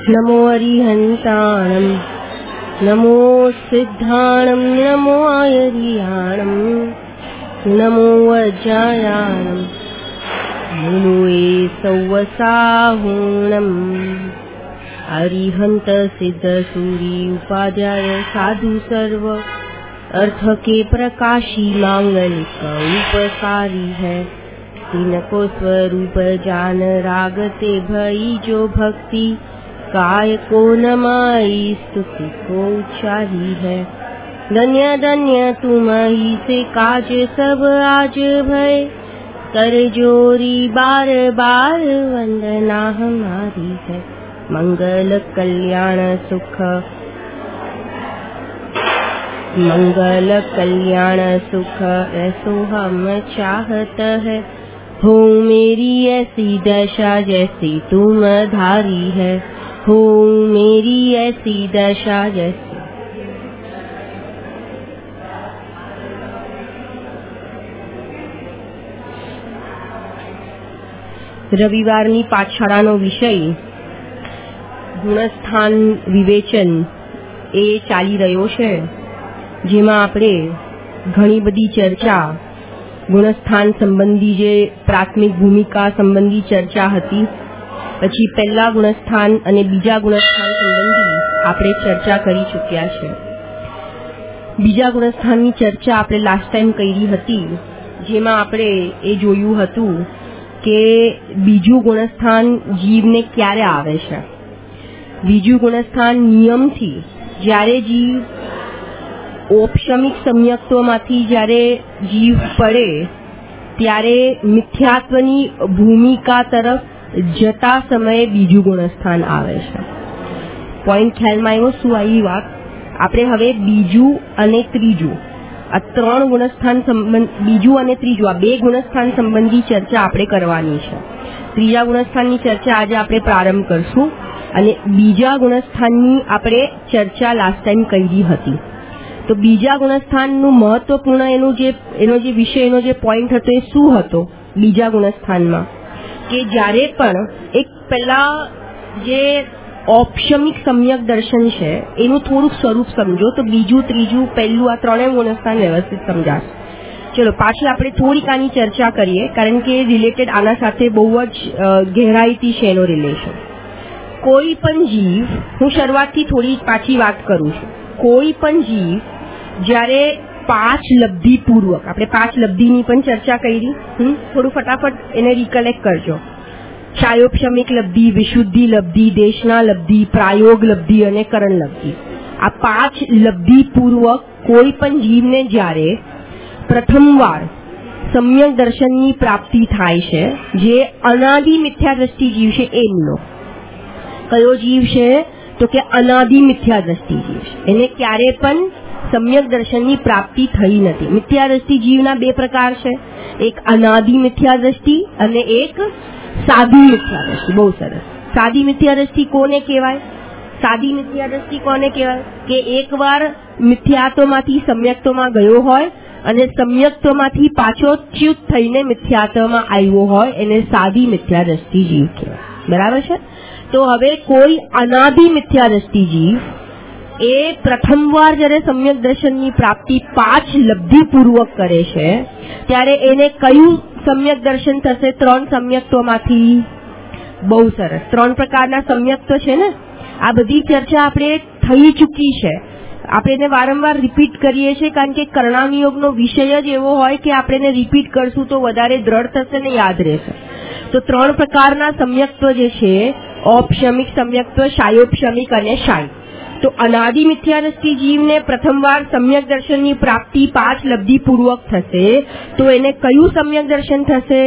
नमो अरिहंताणं नमो सिद्धाणं नमो आयरियाणं नमो वज्रायाणं नमो सौवसाहुणं अरिहंत सिद्ध सूरी उपाध्याय साधु सर्व अर्थ के प्रकाशी मांगलिक उपकारी है। तिनको स्वरूप जान रागते भई जो भक्ति काय को नमाई स्तुति को उच्चारी है। धन्य धन्य तुम ही से काज सब आज भय कर जोरी बार बार वंदना हमारी है। मंगल कल्याण सुख ऐसो हम चाहत है। हो मेरी ऐसी दशा जैसी तुम धारी है। हो मेरी ऐसी दशा जैसी। રવિવારની પાઠશાળાનો વિષય ગુણસ્થાન વિવેચન એ ચાલી રહ્યો છે, જેમાં આપણે ઘણી બધી ચર્ચા ગુણસ્થાન સંબંધી જે પ્રાથમિક ભૂમિકા સંબંધી ચર્ચા હતી, પછી પહેલા ગુણસ્થાન અને બીજા ગુણસ્થાન સંબંધી આપણે ચર્ચા કરી ચૂક્યા છે. બીજા ગુણસ્થાનની ચર્ચા આપણે લાસ્ટ ટાઈમ કરી હતી, જેમાં આપણે એ જોયું હતું કે બીજું ગુણસ્થાન જીવને ક્યારે આવે છે. બીજું ગુણસ્થાન નિયમથી જ્યારે જીવ औपशमिक सम्यक्त्वमांथी જ્યારે જીવ પડે ત્યારે મિથ્યાત્વની ભૂમિકા તરફ જતા સમયે બીજું ગુણસ્થાન આવે છે. પોઈન્ટ ખ્યાલમાં આવ્યો શું આવી વાત? આપણે હવે બીજું અને ત્રીજું આ ત્રણ ગુણસ્થાન સંબંધ, બીજું અને ત્રીજું આ બે ગુણસ્થાન સંબંધી ચર્ચા આપણે કરવાની છે. ત્રીજા ગુણસ્થાનની ચર્ચા આજે આપણે પ્રારંભ કરશું અને બીજા ગુણસ્થાનની આપણે ચર્ચા લાસ્ટ ટાઈમ કરી હતી. તો બીજા ગુણસ્થાનનું મહત્વપૂર્ણ એનો જે વિષય, એનો જે પોઈન્ટ હતો એ શું હતો બીજા ગુણસ્થાનમાં? કે જ્યારે પણ એક પહેલા જે औपशमिक सम्यक दर्शन છે એનું થોડુંક સ્વરૂપ સમજો તો બીજું, ત્રીજું, પહેલું આ ત્રણેય ગુણસ્થાન વ્યવસ્થિત સમજાશે. ચલો પાછી આપણે થોડીક આની ચર્ચા કરીએ, કારણ કે રિલેટેડ આના સાથે બહુ જ ગહેરાઈથી છે એનો રિલેશન. કોઈ પણ જીવ, હું શરૂઆતથી થોડી પાછી વાત કરું છું, કોઈ પણ જીવ જ્યારે 5 લબ્ધિ પૂર્વક, આપણે 5 લબ્ધિની પણ ચર્ચા કરી, થોડું ફટાફટ એને રિકલેક્ટ કરજો. શાયોપશમિક લબ્ધિ, વિશુદ્ધિ લબ્ધિ, દેશના લબ્ધિ, પ્રાયોગ લબ્ધિ અને કરણ લબ્ધિ. આ 5 લબ્ધિ પૂર્વક કોઈ પણ જીવને જ્યારે પ્રથમવાર સમ્યક દર્શનની પ્રાપ્તિ થાય છે, જે અનાદિ મિથ્યા દ્રષ્ટિ જીવ છે એમનો. કયો જીવ છે? તો કે અનાદિ મિથ્યા દ્રષ્ટિ જીવ છે. એને ક્યારે પણ સમ્યક દર્શનની પ્રાપ્તિ થઈ નથી. મિથ્યા દ્રષ્ટિ જીવના બે પ્રકાર છે, એક અનાદિ મિથ્યા દ્રષ્ટિ અને એક સાદી મિથ્યા દ્રષ્ટિ. બહુ સરસ. સાદી મિથ્યા દ્રષ્ટિ કોને કહેવાય? સાદી મિથ્યા દ્રષ્ટિ કોને કહેવાય? કે એકવાર મિથ્યાત્વમાંથી સમ્યક્ત્વમાં ગયો હોય અને સમ્યક્ત્વમાંથી પાછો ચ્યુત થઈને મિથ્યાત્વમાં આવ્યો હોય, એને સાદી મિથ્યા દ્રષ્ટિ જીવ કહેવાય. બરાબર છે? તો હવે કોઈ અનાદિ મિથ્યા દ્રષ્ટિ જીવ એ પ્રથમવાર જ્યારે સમ્યક દર્શનની પ્રાપ્તિ 5 લબ્ધિ પૂર્વક કરે છે, ત્યારે એને કયું સમ્યક દર્શન થશે? 3 સમ્યક્ત્વમાંથી. બહુ સરસ. 3 પ્રકારના સમ્યક્ત્વ છે ને, આ બધી ચર્ચા આપણે થઈ ચૂકી છે. આપણે એને વારંવાર રિપીટ કરીએ છીએ, કારણ કે કર્ણાનુયોગનો વિષય જ એવો હોય કે આપણે એને રિપીટ કરશું તો વધારે દ્રઢ થશે ને યાદ રહેશે. તો 3 પ્રકારના સમ્યક્ત્વ જે છે, औपशमिक सम्यक्त्व, शायोपशमिक અને શાય. તો અનાદિ મિથ્યા દ્રષ્ટિ જીવને પ્રથમવાર સમ્યક દર્શનની પ્રાપ્તિ 5 લબ્ધિ પૂર્વક થશે, તો એને કયું સમ્યક દર્શન થશે?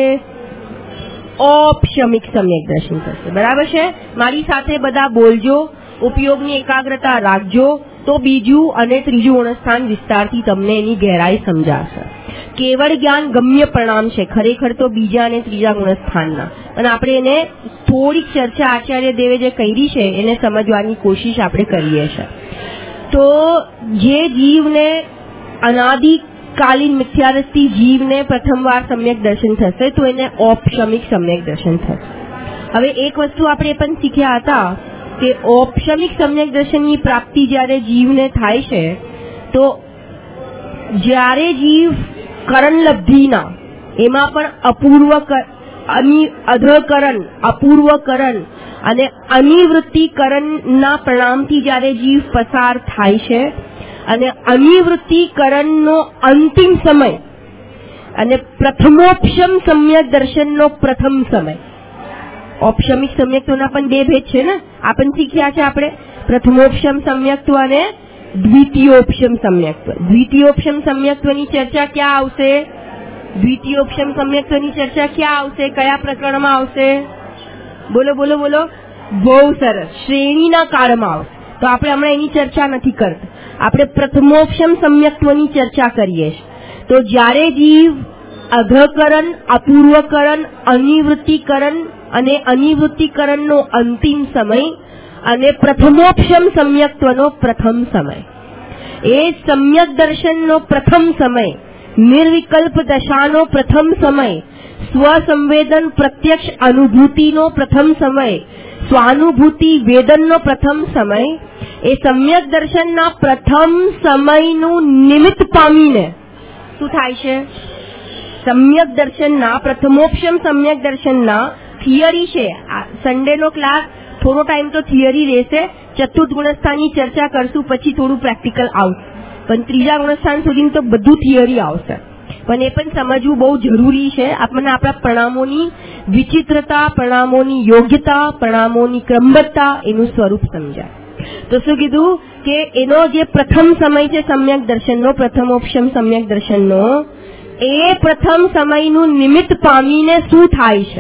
औपशमिक सम्यक दर्शन થશે. બરાબર છે? મારી સાથે બધા બોલજો, ઉપયોગની એકાગ્રતા રાખજો, તો બીજું અને ત્રીજું ગુણસ્થાન વિસ્તારથી તમને એની ગહેરાઈ સમજાશે. કેવળ જ્ઞાન ગમ્ય પરિણામ છે ખરેખર તો બીજા અને ત્રીજા ગુણસ્થાનના, અને આપણે એને થોડીક ચર્ચા આચાર્ય દેવે જે કરી છે એને સમજવાની કોશિશ આપણે કરીએ છીએ. તો જે જીવને અનાદિકાલીન મિથ્યાદૃષ્ટિ જીવને પ્રથમવાર સમ્યક દર્શન થશે તો એને औपशमिक સમ્યક દર્શન થશે. હવે એક વસ્તુ આપણે પણ શીખ્યા હતા કે ઔપચારિક સમ્યક દર્શનની પ્રાપ્તિ જ્યારે જીવને થાય છે તો જ્યારે જીવ કરણલબ્ધિના એમાં પણ અધકરણ, અપૂર્વકરણ અને અનિવૃત્તિકરણના પરિણામથી જ્યારે જીવ પસાર થાય છે અને અનિવૃત્તિકરણનો અંતિમ સમય અને પ્રથમોપશમ સમ્યક દર્શનનો પ્રથમ સમય. ઔપચારિક સમ્યક્ત્વના પણ બે ભેદ છે ને, આ પણ શીખ્યા છે આપણે, પ્રથમોપશમ સમ્યક્ત્વ અને દ્વિતીયોપશમ સમ્યક્ત્વ. દ્વિતીયોપશમ સમ્યક્ત્વની ચર્ચા ક્યાં આવશે? દ્વિતીયોપશમ સમ્યક્ત્વની ચર્ચા ક્યાં આવશે? કયા પ્રકરણમાં આવશે? બોલો બોલો બોલો. બહુ સરસ, શ્રેણીના કાળમાં આવશે. તો આપણે હમણાં એની ચર્ચા નથી કરતા, આપણે પ્રથમોપશમ સમ્યક્ત્વની ચર્ચા કરીએ છીએ. તો જ્યારે જીવ અધકરણ, અપૂર્વકરણ, અનિવૃત્તિકરણ અને અનિવૃત્તિકરણનો અંતિમ સમય અને પ્રથમોપશમ સમ્યક્ત્વનો પ્રથમ સમય, એ સમ્યક દર્શનનો પ્રથમ સમય, નિર્વિકલ્પ દશાનો પ્રથમ સમય, સ્વસંવેદન પ્રત્યક્ષ અનુભૂતિનો પ્રથમ સમય, સ્વાનુભૂતિ વેદનનો પ્રથમ સમય, એ સમ્યક દર્શનના પ્રથમ સમયનું નિમિત્ત પામીને શું થાય છે? સમ્યક દર્શનના પ્રથમોપશમ સમ્યક દર્શનના થિયરી છે. સન્ડેનો ક્લાસ થોડો ટાઈમ તો થિયરી રહેશે, ચતુર્થ ગુણસ્થાનની ચર્ચા કરશું, પછી થોડું પ્રેક્ટિકલ આવશે, પણ ત્રીજા ગુણસ્થાન સુધી તો બધું થિયરી આવશે. પણ એ પણ સમજવું બહુ જરૂરી છે. આપણને આપણા પરિણામોની વિચિત્રતા, પરિણામોની યોગ્યતા, પરિણામોની ક્રમબદ્ધતા, એનું સ્વરૂપ સમજાય. તો શું કીધું કે એનો જે પ્રથમ સમય છે સમ્યક દર્શનનો, પ્રથમોપશમ સમ્યક દર્શનનો, એ પ્રથમ સમયનું નિમિત્ત પામીને શું થાય છે?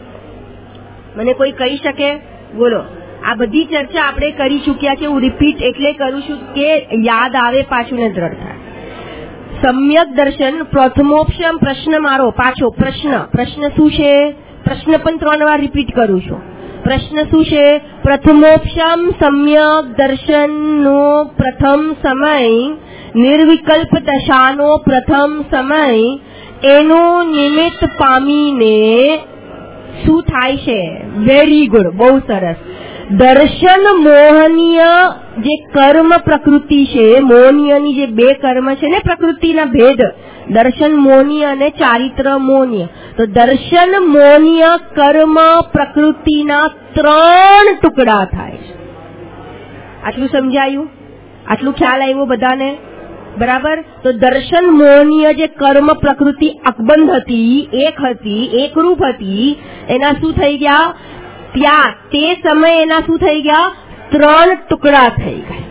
મને કોઈ કહી શકે? બોલો. આ બધી ચર્ચા આપણે કરી ચૂક્યા છે, હું રિપીટ એટલે કરું છું કે યાદ આવે પાછું ને દ્રઢ થાય. સમ્યક દર્શન પ્રથમોપશમ, પ્રશ્ન મારો પાછો પ્રશ્ન શું છે? પ્રશ્ન પણ 3 વાર રિપીટ કરું છું. પ્રશ્ન શું છે? પ્રથમોપશમ સમ્યક દર્શનનો પ્રથમ સમય, નિર્વિકલ્પ દશાનો પ્રથમ સમય, એનું નિમિત્ત પામીને શું થાય છે? વેરી ગુડ, બહુ સરસ. દર્શન મોહનીય જે કર્મ પ્રકૃતિ છે, મોહનીયની જે બે કર્મ છે ને પ્રકૃતિના ભેદ, દર્શન મોહનીય અને ચારિત્ર મોહનીય. તો દર્શન મોહનીય કર્મ પ્રકૃતિના 3 ટુકડા થાય છે. આટલું સમજાયું? આટલું ખ્યાલ આવ્યો બધાને? બરાબર. તો દર્શન મોહનીય જે કર્મ પ્રકૃતિ અકબંધ હતી, એકરૂપ હતી, એના શું થઈ ગયા? ત્યાં તે સમયે એના શું થઈ ગયા? 3 ટુકડા થઈ ગયા.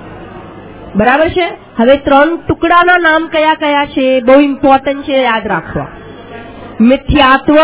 બરાબર છે? હવે 3 ટુકડાના નામ કયા કયા છે? બહુ ઇમ્પોર્ટન્ટ છે, યાદ રાખવા. મિથ્યાત્વ,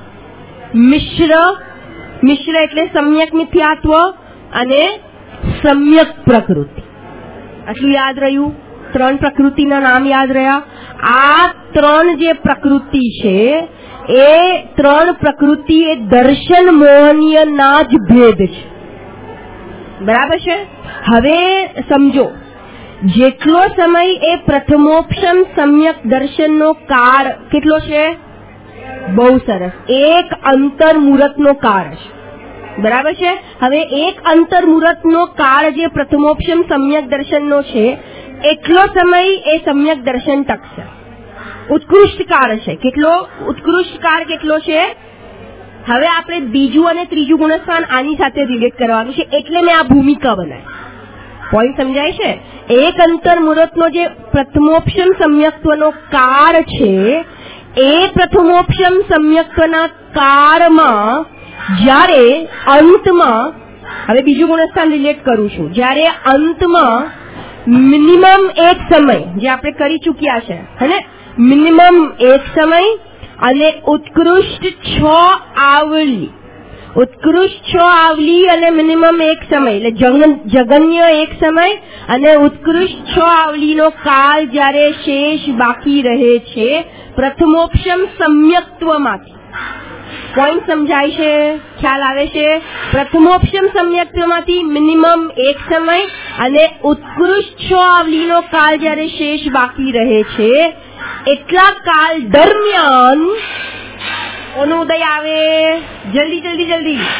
મિશ્ર એટલે સમ્યક મિથ્યાત્વ અને સમ્યક પ્રકૃતિ. આટલું યાદ રહ્યું? 3 પ્રકૃતિના નામ યાદ રહ્યા? આ 3 જે પ્રકૃતિ છે એ 3 પ્રકૃતિ એ દર્શન મોહનીયના જ ભેદ છે. બરાબર છે? હવે સમજો, જેટલો સમય એ પ્રથમોપશમ સમ્યક દર્શનનો કાળ કેટલો છે? બહુ સરસ, 1 અંતર મુહૂર્તનો કાળ છે. બરાબર છે? હવે 1 અંતર મુહૂર્તનો કાળ જે પ્રથમોપશમ સમ્યક દર્શનનો છે, એટલો સમય એ સમ્યક દર્શન ટકશે. ઉત્કૃષ્ટ કાળ છે. કેટલો ઉત્કૃષ્ટ કાળ કેટલો છે? હવે આપણે બીજું અને ત્રીજું ગુણસ્થાન આની સાથે રિલેટ કરવાનું છે, એટલે મેં આ ભૂમિકા બનાવી. પોઈન્ટ સમજાય છે? 1 અંતર મુહૂર્તનો જે પ્રથમોપશમ સમ્યક્ત્વનો કાળ છે, એ પ્રથમોપશમ સમ્યક્ત્વના કાળમાં જ્યારે અંતમાં, હવે બીજું ગુણસ્થાન રિલેટ કરું છું, જ્યારે અંતમાં મિનિમમ 1 સમય જે આપણે કરી ચૂક્યા છે, હે, મિનિમમ 1 સમય અને ઉત્કૃષ્ટ 6 આવલી, ઉત્કૃષ્ટ 6 આવલી અને મિનિમમ 1 સમય, એટલે જગન્ય 1 સમય અને ઉત્કૃષ્ટ 6 આવલીનો કાળ જ્યારે શેષ બાકી રહે છે પ્રથમોપશમ સમ્યક્ત્વમાંથી. પોઈન્ટ સમજાય છે? ખ્યાલ આવે છે? પ્રથમોપશમ સમ્યક્ત્વમાંથી મિનિમમ 1 સમય અને ઉત્કૃષ્ટ 6 આવલીનો કાળ જ્યારે શેષ બાકી રહે છે, એટલા કાળ દરમિયાન કોનો ઉદય આવે? જલ્દી જલ્દી જલ્દી.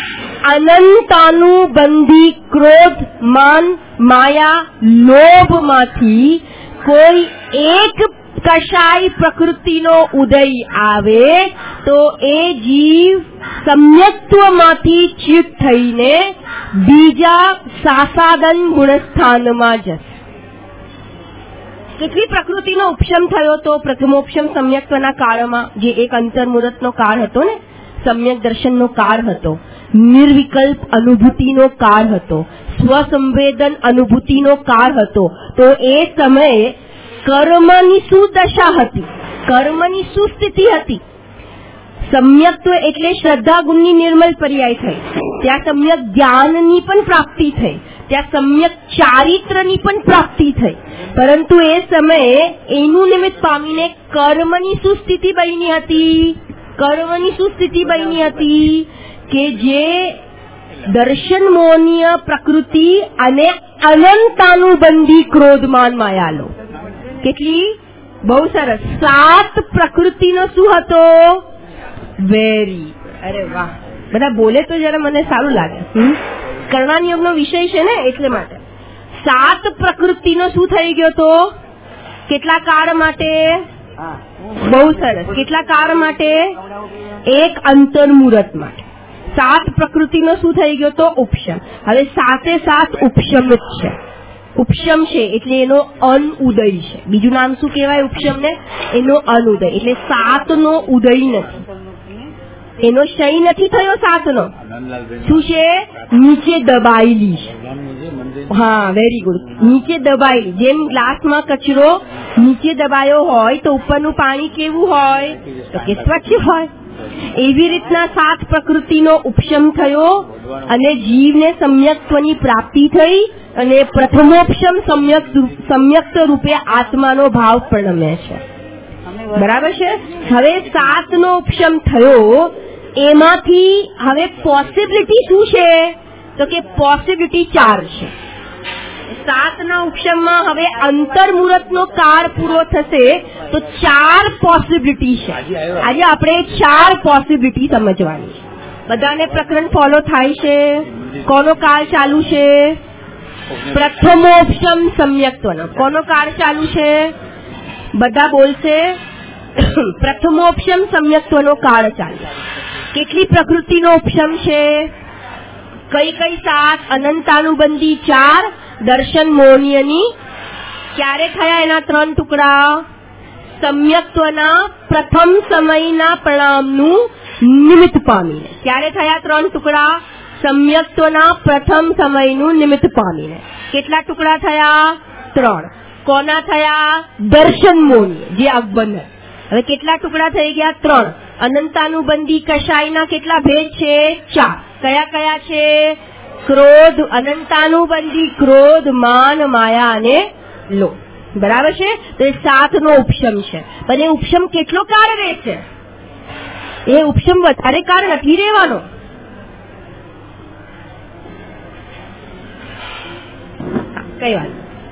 અનંતાનુબંધી ક્રોધ, માન, માયા, લોભમાંથી કોઈ એક કશાય પ્રકૃતિનો ઉદય આવે તો એ જીવ સમ્યક્ત્વમાંથી ચ્યુત થઈને બીજા સાસાદન ગુણસ્થાનમાં જશે. કેટલી પ્રકૃતિનો ઉપશમ થયો તો પ્રથમોપશમ સમ્યક્ત્વના કાળમાં, જે એક અંતર્મુહૂર્તનો કાળ હતો ને, સમ્યક દર્શનનો કાળ હતો, નિર્વિકલ્પ અનુભૂતિનો કાળ હતો, સ્વસંવેદન અનુભૂતિનો કાળ હતો. તો એ સમયે કર્મની શું દશા હતી, કર્મની શું સ્થિતિ હતી? સમ્યક્ત્વ એટલે શ્રદ્ધા ગુણની નિર્મલ પર્યાય થઈ, ત્યાં સમ્યક જ્ઞાનની પણ પ્રાપ્તિ થઈ, ત્યાં સમ્યક ચારિત્રની પણ પ્રાપ્તિ થઈ. પરંતુ એ સમયે એનું નિમિત્ત પામીને કર્મની શું સ્થિતિ બની હતી? કર્મની શું સ્થિતિ બની હતી કે જે દર્શન મોહનીય પ્રકૃતિ અને અનંતાનુબંધી ક્રોધમાન માયાલો. કેટલી? બહુ સરસ. 7 પ્રકૃતિનો શું હતો? વેરી. અરે વાહ, બધા બોલે તો જરા મને સારું લાગે. કર્ણાની યોગનો વિષય છે ને, એટલે માટે 7 પ્રકૃતિનો શું થઈ ગયો તો? કેટલા કાળ માટે? બહુ સરસ. કેટલા કાળ માટે? એક અંતર્મુહૂર્ત માટે. 7 પ્રકૃતિનો શું થઈ ગયો તો? ઉપશમ. હવે 7 ઉપશમ જ છે. ઉપશમ છે એટલે એનો અનઉદય છે. બીજું નામ શું કહેવાય ઉપશમ ને? એનો અનઉદય. એટલે 7નો ઉદય નથી, એનો ક્ષય નથી થયો. 7નો શું છે? નીચે દબાયેલી છે. હા, વેરી ગુડ. નીચે દબાયેલી. જેમ ગ્લાસમાં કચરો નીચે દબાયો હોય તો ઉપરનું પાણી કેવું હોય? તો કે સ્વચ્છ હોય. એવી રીતના 7 પ્રકૃતિનો ઉપશમ થયો અને જીવને સમ્યક્ત્વની પ્રાપ્તિ થઈ અને પ્રથમોપશમ સમ્યક્ત રૂપે આત્માનો ભાવ પ્રણમે છે. બરાબર છે? હવે 7નો ઉપશમ થયો, એમાંથી હવે પોસિબિલિટી શું છે? તો કે પોસિબિલિટી 4 છે. 7ના ઉપશમમાં હવે અંતર્મુહૂર્તનો કાળ પૂરો થશે તો 4 પોસિબિલિટી છે. આજે આપણે 4 પોસિબિલિટી સમજવાની છે. બધાને પ્રકરણ ફોલો થાય છે? કોનો કાળ ચાલુ છે? પ્રથમોપશમ સમ્યક્ત્વનો. કોનો કાળ ચાલુ છે? બધા બોલશે. પ્રથમોપશમ સમ્યક્ત્વનો કાળ ચાલુ. કેટલી પ્રકૃતિનો ઉપશમ છે? કઈ 7? અનંતાનુબંધી 4, દર્શન મોહનીયની. ક્યારે થયા એના 3 ટુકડા? સમ્યક્ત્વના પ્રથમ સમયના પ્રણામનું નિમિત્ત પામીને. ક્યારે થયા 3 ટુકડા? સમ્યક્ત્વના પ્રથમ સમયનું નિમિત્ત પામીને. કેટલા ટુકડા થયા? 3. કોના થયા? દર્શન મોહનીય, જે અકબંધ. હવે કેટલા ટુકડા થઈ ગયા? 3. અનંતાનુબંધી કશાયના કેટલા ભેદ છે? 4. કયા કયા છે? ક્રોધ, અનંતાનુબંધી ક્રોધ, માન, માયા અને લોભ. બરાબર છે? તો એ 7નો ઉપશમ છે. પણ એ ઉપશમ કેટલો કાળ રહેશે? એ ઉપશમ વધારે કાળ નથી રહેવાનો. કઈ વાત?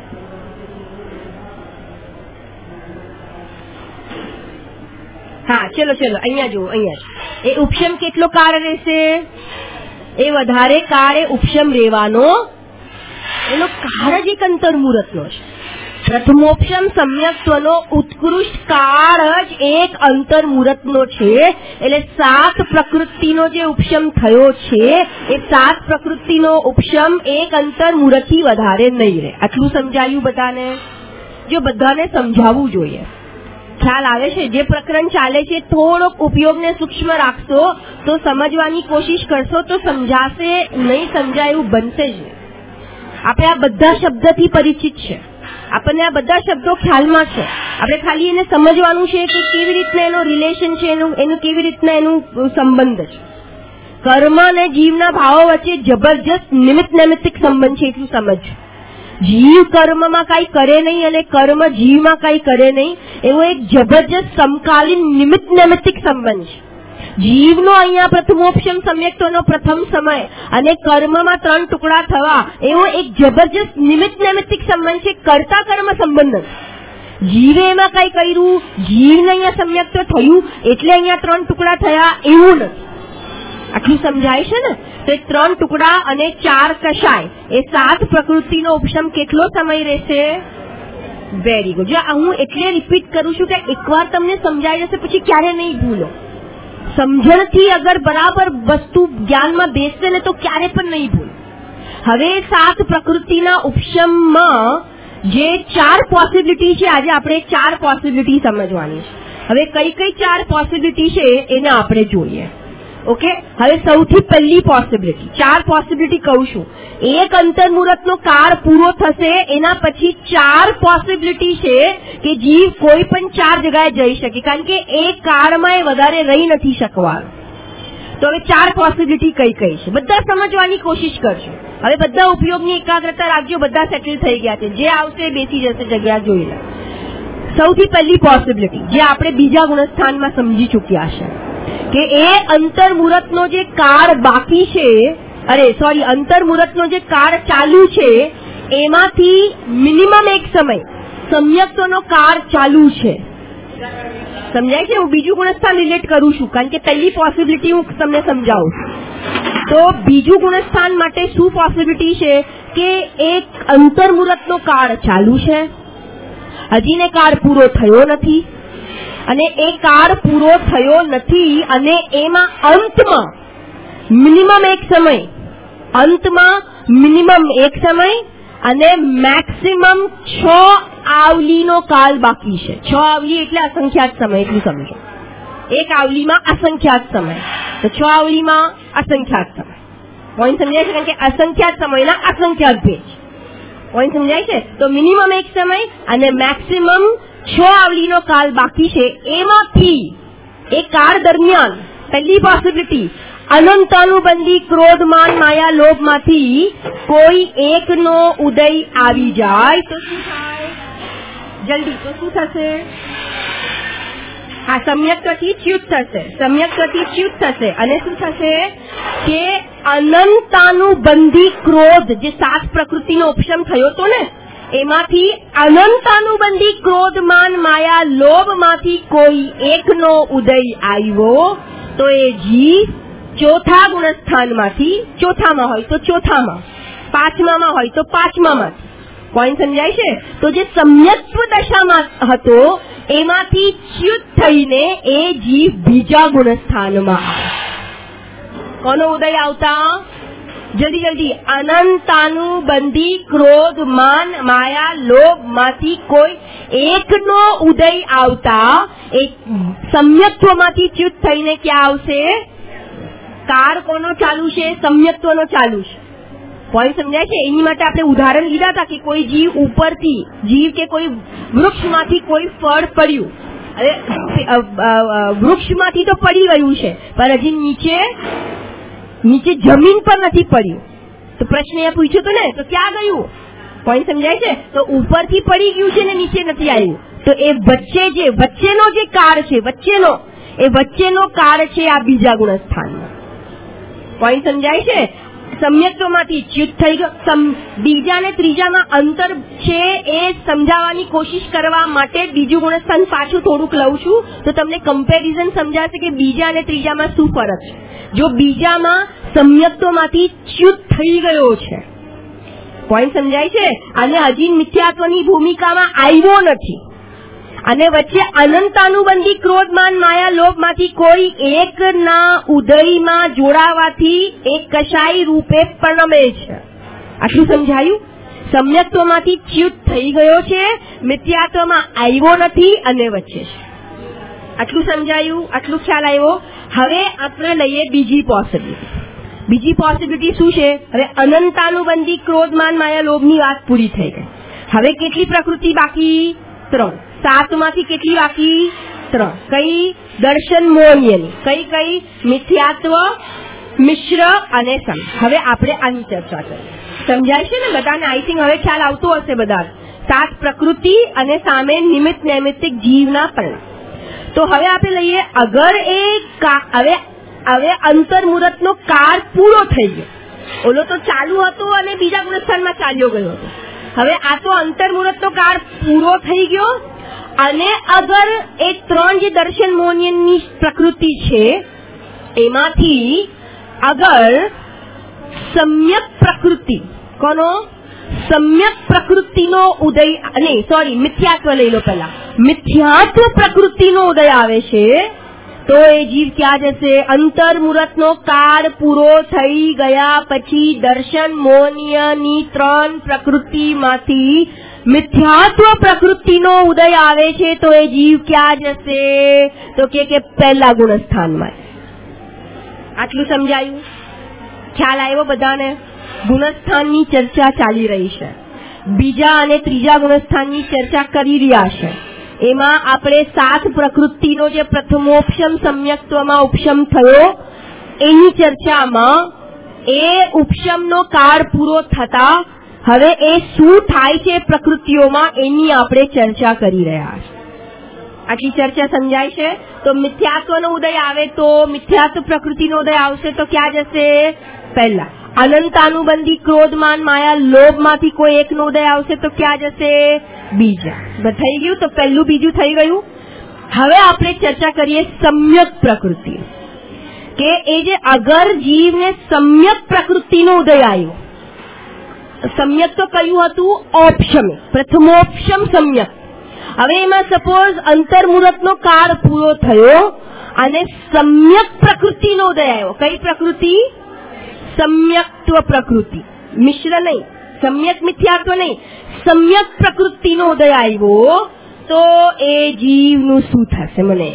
હા, ચલો અહીંયા જુઓ. અહીંયા એ ઉપશમ કેટલો કાળ રહેશે? એ વધારે કાળ એ ઉપશમ રહેવાનો. એનો કાળ જ એક અંતર્મુહૂર્તનો છે. પ્રથમોપશમ સમ્યક્ત્વનો ઉત્કૃષ્ટ કાળ જ એક અંતર્મુહૂર્તનો છે. એટલે 7 પ્રકૃતિનો જે ઉપશમ થયો છે એ 7 પ્રકૃતિનો ઉપશમ એક અંતર્મુહૂર્તથી વધારે નહીં રહે. આટલું સમજાયું બધાને? જો બધાને સમજાવવું જોઈએ. ખ્યાલ આવે છે? જે પ્રકરણ ચાલે છે થોડોક ઉપયોગને સૂક્ષ્મ રાખશો તો સમજવાની કોશિશ કરશો તો સમજાશે. નહીં સમજાય એવું બનશે જ. આપણે આ બધા શબ્દથી પરિચિત છે, આપણને આ બધા શબ્દો ખ્યાલમાં છે. આપણે ખાલી એને સમજવાનું છે કે કેવી રીતના એનો રિલેશન છે, એનું કેવી રીતના એનું સંબંધ છે. કર્મ અને જીવના ભાવો વચ્ચે જબરજસ્ત નિમિત્ત નૈમિત્તિક સંબંધ છે, એટલું સમજ. જીવ કર્મમાં કઈ કરે નહીં અને કર્મ જીવમાં કઈ કરે નહીં, એવો એક જબરજસ્ત સમકાલીન નિમિત્ત નૈમિત્તિક સંબંધ છે. જીવનો અહીંયા પ્રથમોપશમ સમ્યક્ત્વનો પ્રથમ સમય અને કર્મમાં 3 ટુકડા થવા એવો એક જબરજસ્ત નિમિત્ત નૈમિત્તિક સંબંધ છે. કર્તા કર્મ સંબંધ નથી. જીવે એમાં કઈ કર્યું, જીવને અહીંયા સમ્યક્ત્વ થયું એટલે અહીંયા 3 ટુકડા થયા એવું નથી. આટલું સમજાય છે ને? તો 3 ટુકડા અને 4 કશાય એ 7 પ્રકૃતિનો ઉપશમ કેટલો સમય રહેશે? Very good. જો હું એટલે રિપીટ કરું છું કે એકવાર તમને સમજાઈ જશે પછી ક્યારે નહીં ભૂલો. સમજણથી અગર બરાબર વસ્તુ જ્ઞાનમાં બેસશે ને તો ક્યારે પણ નહીં ભૂલો. હવે 7 પ્રકૃતિના ઉપશમમાં જે 4 પોસિબિલિટી છે, આજે આપણે 4 પોસિબિલિટી સમજવાની છે. હવે કઈ કઈ 4 પોસિબિલિટી છે એને આપણે જોઈએ. ઓકે, હવે સૌથી પહેલી પોસિબિલિટી, 4 પોસિબિલિટી કહું છું. એક અંતર્મુહૂર્તનો કાળ પૂરો થશે એના પછી 4 પોસિબિલિટી છે કે જીવ કોઈ પણ 4 જગ્યાએ જઈ શકે, કારણ કે એ કાળમાં એ વધારે રહી નથી શકવાનું. તો હવે 4 પોસિબિલિટી કઈ કઈ છે બધા સમજવાની કોશિશ કરજો. હવે બધા ઉપયોગની એકાગ્રતા રાખજો. બધા સેટલ થઈ ગયા છે, જે આવશે બેસી જશે જગ્યા જોઈ લે. સૌથી પહેલી પોસિબિલિટી જે આપણે બીજા ગુણસ્થાનમાં સમજી ચૂક્યા છે કે એ અંતર્મુહૂર્તનો જે કાળ બાકી છે, અંતર્મુહૂર્તનો જે કાળ ચાલુ છે એમાંથી મિનિમમ એક સમય સમ્યક્તોનો કાળ ચાલુ છે. સમજાય છે? હું બીજું ગુણસ્થાન રિલેટ કરું છું કારણ કે પહેલી પોસિબિલિટી હું તમને સમજાવું છું. તો બીજું ગુણસ્થાન માટે શું પોસિબિલિટી છે કે એક અંતર્મુહૂર્તનો કાળ ચાલુ છે, હજી ને કાળ પૂરો થયો નથી, અને એ કાળ પૂરો થયો નથી અને એમાં અંતમાં મિનિમમ એક સમય અને મેક્સિમમ 6 આવલીનો કાળ બાકી છે. 6 આવલી એટલે અસંખ્યાત સમય, એટલું સમજો. એક આવલીમાં અસંખ્યાત સમય, તો 6 આવલીમાં અસંખ્યાત સમય. પોઈન્ટ સમજાય છે? કારણ કે અસંખ્યાત સમયના અસંખ્યાત ભેજ. પોઈન્ટ સમજાય છે? તો મિનિમમ એક સમય અને મેક્સિમમ 6 આવલીનો કાળ બાકી છે. એમાંથી એ કાળ દરમિયાન પહેલી પોસિબિલિટી અનંતાનુબંધી ક્રોધ માન માયા લોભમાંથી કોઈ એકનો ઉદય આવી જાય તો શું થાય? જલ્દી તો શું થશે? હા, સમ્યક્તથી ચ્યુત થશે. અને શું થશે કે અનંતાનુબંધી ક્રોધ, જે 7 પ્રકૃતિનો ઉપશમ થયો તો ને, એમાંથી અનંતાનુબંધી ક્રોધ માન માયા લોભમાંથી કોઈ એકનો ઉદય આવ્યો તો એ જીવ ચોથા ગુણસ્થાનમાંથી, ચોથામાં હોય તો ચોથામાં, પાંચમામાં હોય તો પાંચમામાં. પોઈન્ટ સમજાય છે? તો જે સમ્યક્ત્વ દશામાં હતો એમાંથી ચ્યુત થઈને એ જીવ બીજા ગુણસ્થાનમાં આવે. કોનો ઉદય આવતા? જલ્દી અનંતાનુબંધી ક્રોધ માન માયા લોભ માંથી કોઈ એકનો ઉદય આવતા એક સમ્યક્ત્વમાંથી ચ્યુત થઈને ક્યાં આવશે? કાળ કોનો ચાલુ છે? સમ્યક્ત્વનો ચાલુ છે. પોઈન્ટ સમજાય છે? એની માટે આપણે ઉદાહરણ લીધા હતા કે કોઈ જીવ ઉપરથી, જીવ કે કોઈ વૃક્ષમાંથી કોઈ ફળ પડ્યું, હવે વૃક્ષમાંથી તો પડી ગયું છે પણ હજી નીચે જમીન પર નથી પડ્યું. તો પ્રશ્ન એ પૂછ્યો તો ને, તો ક્યાં ગયું? પોઈન્ટ સમજાય છે? તો ઉપરથી પડી ગયું છે ને નીચે નથી આવ્યું. તો એ વચ્ચેનો જે કાળ છે, વચ્ચેનો કાળ છે આ બીજા ગુણસ્થાનમાં. પોઈન્ટ સમજાય છે? સમ્યક્ત્વમાંથી ચ્યુત થઈ ગયો. બીજા ને ત્રીજામાં અંતર છે એ સમજાવવાની કોશિશ કરવા માટે બીજું ગુણસ્થાન પાછું થોડુંક લઉં છું તો તમને કમ્પેરિઝન સમજાશે કે બીજા અને ત્રીજામાં શું ફરક છે. જો બીજામાં સમ્યક્ત્વમાંથી ચ્યુત થઈ ગયો છે, પોઈન્ટ સમજાય છે, અને હજી મિથ્યાત્વની ભૂમિકામાં આવ્યો નથી, અને વચ્ચે અનંતાનુબંધી ક્રોધ માન માયા લોભમાંથી કોઈ એકના ઉદયમાં જોડાવાથી એક કશાય રૂપે પરિણમે છે. આટલું સમજાયું? સમ્યક્ત્વમાંથી ચ્યુત થઈ ગયો છે, મિથ્યાત્વમાં આવ્યો નથી અને વચ્ચે છે. આટલું સમજાયું? આટલું ખ્યાલ આવ્યો? હવે આપણે લઈએ બીજી પોસિબિલિટી શું છે? હવે અનંતાનુબંધી ક્રોધ માન માયા લોભની વાત પૂરી થઈ ગઈ. હવે કેટલી પ્રકૃતિ બાકી? 3. 7 માંથી કેટલી બાકી? 3. કઈ? દર્શન મોહનીયની. કઈ? મિથ્યાત્વ, મિશ્ર અને સમ. હવે આપણે આની ચર્ચા કરીએ. સમજાય છે ને બધાને? આઈ થિંક હવે ખ્યાલ આવતો હશે બધા. 7 પ્રકૃતિ અને સામે નિમિત્ત નૈમિત્તિક જીવના પરિણામ. તો હવે આપણે લઈએ, અગર એ હવે અંતર્મુહૂર્તનો કાળ પૂરો થઈ ગયો. ઓલો તો ચાલુ હતો અને બીજા ગુણસ્થાનમાં ચાલ્યો ગયો હતો. હવે આ તો અંતર્મુહૂર્તનો કાળ પૂરો થઈ ગયો અને અગર એ 3 જે દર્શન મોહનીયની પ્રકૃતિ છે એમાંથી અગર સમ્યક પ્રકૃતિ, કોનો? સમ્યક પ્રકૃતિનો ઉદય, નહીં સોરી, મિથ્યાત્વ લઈ લો પહેલા. મિથ્યાત્વ પ્રકૃતિનો ઉદય આવે છે તો એ જીવ ક્યાં જશે? અંતર્મુહૂર્તનો કાળ પૂરો થઈ ગયા પછી દર્શન મોહનીયની 3 પ્રકૃતિમાંથી મિથ્યાત્વ પ્રકૃતિનો ઉદય આવે છે તો એ જીવ ક્યાં જશે? તો કે પહેલા ગુણસ્થાનમાં. આટલું સમજાયું? ખ્યાલ આવ્યો બધાને? ગુણસ્થાનની ચર્ચા ચાલી રહી છે. બીજા અને ત્રીજા ગુણસ્થાનની ચર્ચા કરી રહ્યા છે. એમાં આપણે 7 પ્રકૃતિનો જે પ્રથમોપશમ સમ્યક્ત્વમાં ઉપશમ થયો એની ચર્ચામાં એ ઉપશમનો કાળ પૂરો થતા હવે એ શું થાય છે પ્રકૃતિઓમાં એની આપણે ચર્ચા કરી રહ્યા છે. આટલી ચર્ચા સમજાય છે? તો મિથ્યાત્વનો ઉદય આવે તો મિથ્યાત્વ પ્રકૃતિનો ઉદય આવશે તો ક્યાં જશે? પહેલા. અનંતાનુબંધી ક્રોધમાન માયા લોભમાંથી કોઈ એકનો ઉદય આવશે તો ક્યાં જશે? બીજા. થઈ ગયું? તો પહેલું બીજું થઈ ગયું. હવે આપણે ચર્ચા કરીએ સમ્યક પ્રકૃતિ, કે એ જે અગર જીવને સમ્યક પ્રકૃતિનો ઉદય આવ્યો. સમ્યક તો કયું હતું? ઓપશમિક, પ્રથમોપશમ સમ્યક. હવે એમાં સપોઝ અંતર્મુહૂર્તનો કાળ પૂરો થયો અને સમ્યક પ્રકૃતિનો ઉદય આવ્યો. કઈ પ્રકૃતિ? સમ્યક્ત્વ પ્રકૃતિ. મિશ્ર નહીં, સમ્યક મિથ્યાત્વ નહીં, સમ્યક પ્રકૃતિનો ઉદય આવ્યો તો એ જીવનું શું થશે? મને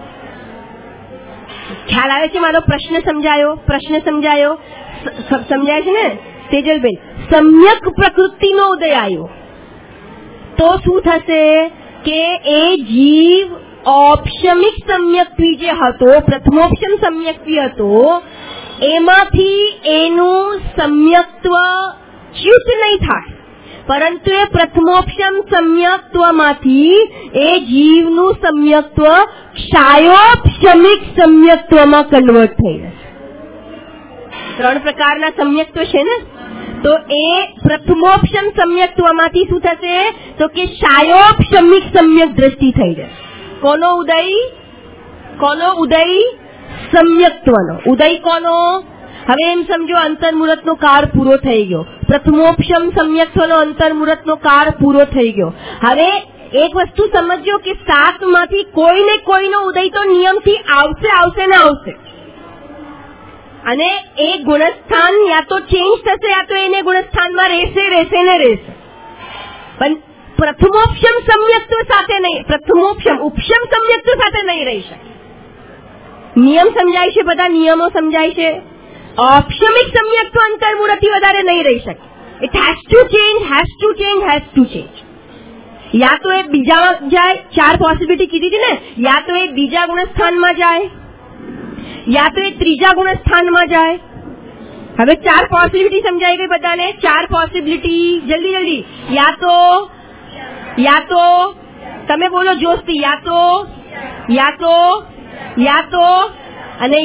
ખ્યાલ આવે છે? મારો પ્રશ્ન સમજાયો? પ્રશ્ન સમજાયો? સમજાય છે ને તેજલબેન? સમ્યક પ્રકૃતિનો ઉદય આવ્યો તો શું થશે? કે એ જીવ ઓપશમિક સમ્યક્ત્વી જે હતો, પ્રથમોપશમ સમ્યક્ત્વી હતો, એમાંથી એનું સમ્યક્ત્વ ચ્યુત નહીં થાય, પરંતુ એ પ્રથમોપશમ સમ્યક્ત્વમાંથી એ જીવનું સમ્યક્ત્વ ક્ષાયોપશમિક સમ્યક્ત્વમાં કન્વર્ટ થઈ જશે. 3 પ્રકારના સમ્યક્ત્વ છે ને, તો એ પ્રથમોપશમ સમ્યક્ત્વમાંથી શું થશે? તો કે ક્ષાયોપશમિક સમ્યક દ્રષ્ટિ થઈ જશે. કોનો ઉદય? કોનો ઉદય? સમ્યક્ત્વનો ઉદય. કોનો? હવે એમ સમજો અંતર્મુહૂર્તનો કાળ પૂરો થઈ ગયો, પ્રથમોપશમ સમ્યક્ત્વનો અંતર્મુહૂર્તનો કાળ પૂરો થઈ ગયો. હવે એક વસ્તુ સમજજો કે 7 માંથી કોઈ ને કોઈનો ઉદય તો નિયમથી આવશે ને આવશે, અને એ ગુણસ્થાન યા તો ચેન્જ થશે યા તો એને ગુણસ્થાનમાં રહેશે ને રહેશે. પણ પ્રથમોપશમ સમ્યક્ત્વ સાથે નહીં, પ્રથમોપશમ ઉપશમ સમ્યક્ત્વ સાથે નહીં રહી શકે. નિયમ સમજાય છે? બધા નિયમો સમજાય છે? ઓપશમિક સમ્યક્ત્વ અંતર્મુહૂર્તથી વધારે નહીં રહી શકે. It has to change, has to change, has to change. યા તો એ બીજામાં જાય, 4 પોસિબિલિટી કીધી હતી ને, યા તો એ બીજા ગુણસ્થાનમાં જાય, યા તો એ ત્રીજા ગુણસ્થાનમાં જાય. હવે 4 પોસિબિલિટી સમજાઈ ગઈ બધાને? 4 પોસિબિલિટી જલ્દી. યા તો તમે બોલો જોશથી, યા તો અને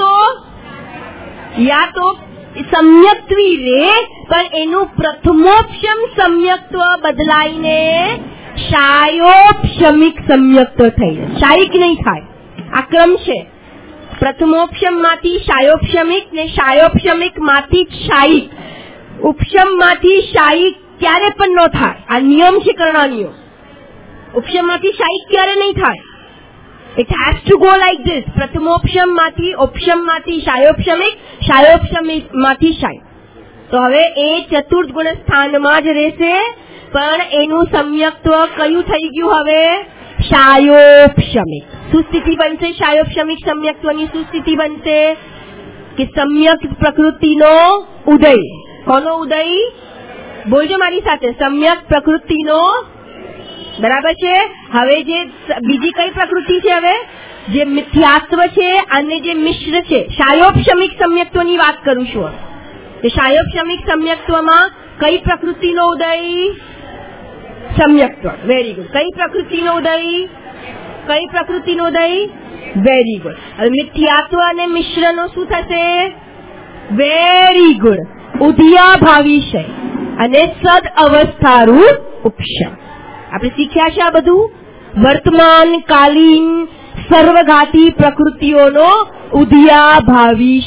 યા તો સમ્યક્ત્વી રે પણ એનું પ્રથમોપશમ સમ્યક્ત્વ બદલાઈને શાયોપશમિક સમ્યક્ત્વ થઈ જાય. શાયિક નહીં થાય. આ ક્રમ છે. પ્રથમોપશમ માંથી શાયોપશમિક ને શાયોપશમિક માંથી શાયિક. ઉપશમ માંથી શાયિક ક્યારે પણ ન થાય. આ નિયમ છે કર્ણાનિયો. ઉપશમ માંથી શાયિક ક્યારે નહીં થાય. It has to go like this. પ્રથમોપશમ માંથી ઉપશમ માંથી શાયોપશમિક, શાયોપશમિક માંથી શાયિક. તો હવે એ ચતુર્થ ગુણ સ્થાનમાં જ રહેશે, પણ એનું સમ્યક્ત્વ કયું થઈ ગયું? હવે શાયોપશમિક. શું સ્થિતિ બનશે? શાયોપશમિક સમ્યક્ત્વની શું સ્થિતિ બનશે? કે સમ્યક પ્રકૃતિનો ઉદય. કોનો ઉદય? બોલજો મારી સાથે. સમ્યક પ્રકૃતિનો. બરાબર છે? હવે જે બીજી કઈ પ્રકૃતિ છે? હવે જે મિથ્યાત્વ છે અને જે મિશ્ર છે, શાયોપશમિક સમ્યક્ત્વની વાત કરું છું. કે શાયોપશમિક સમ્યક્ત્વમાં કઈ પ્રકૃતિનો ઉદય? સમ્યક્ત્વ. Very good. કઈ પ્રકૃતિનો ઉદય? કઈ પ્રકૃતિનો ઉદય? Very good. હવે મિથ્યાત્વ અને મિશ્રનો શું થશે? Very good. ઉદયાભાવિશય અને સદ અવસ્થારૂપ ઉપશમ. આપણે શીખ્યા છે આ બધું. વર્તમાન કાલીન સર્વઘાતી પ્રકૃતિઓનો ઉદયાભાવિશય.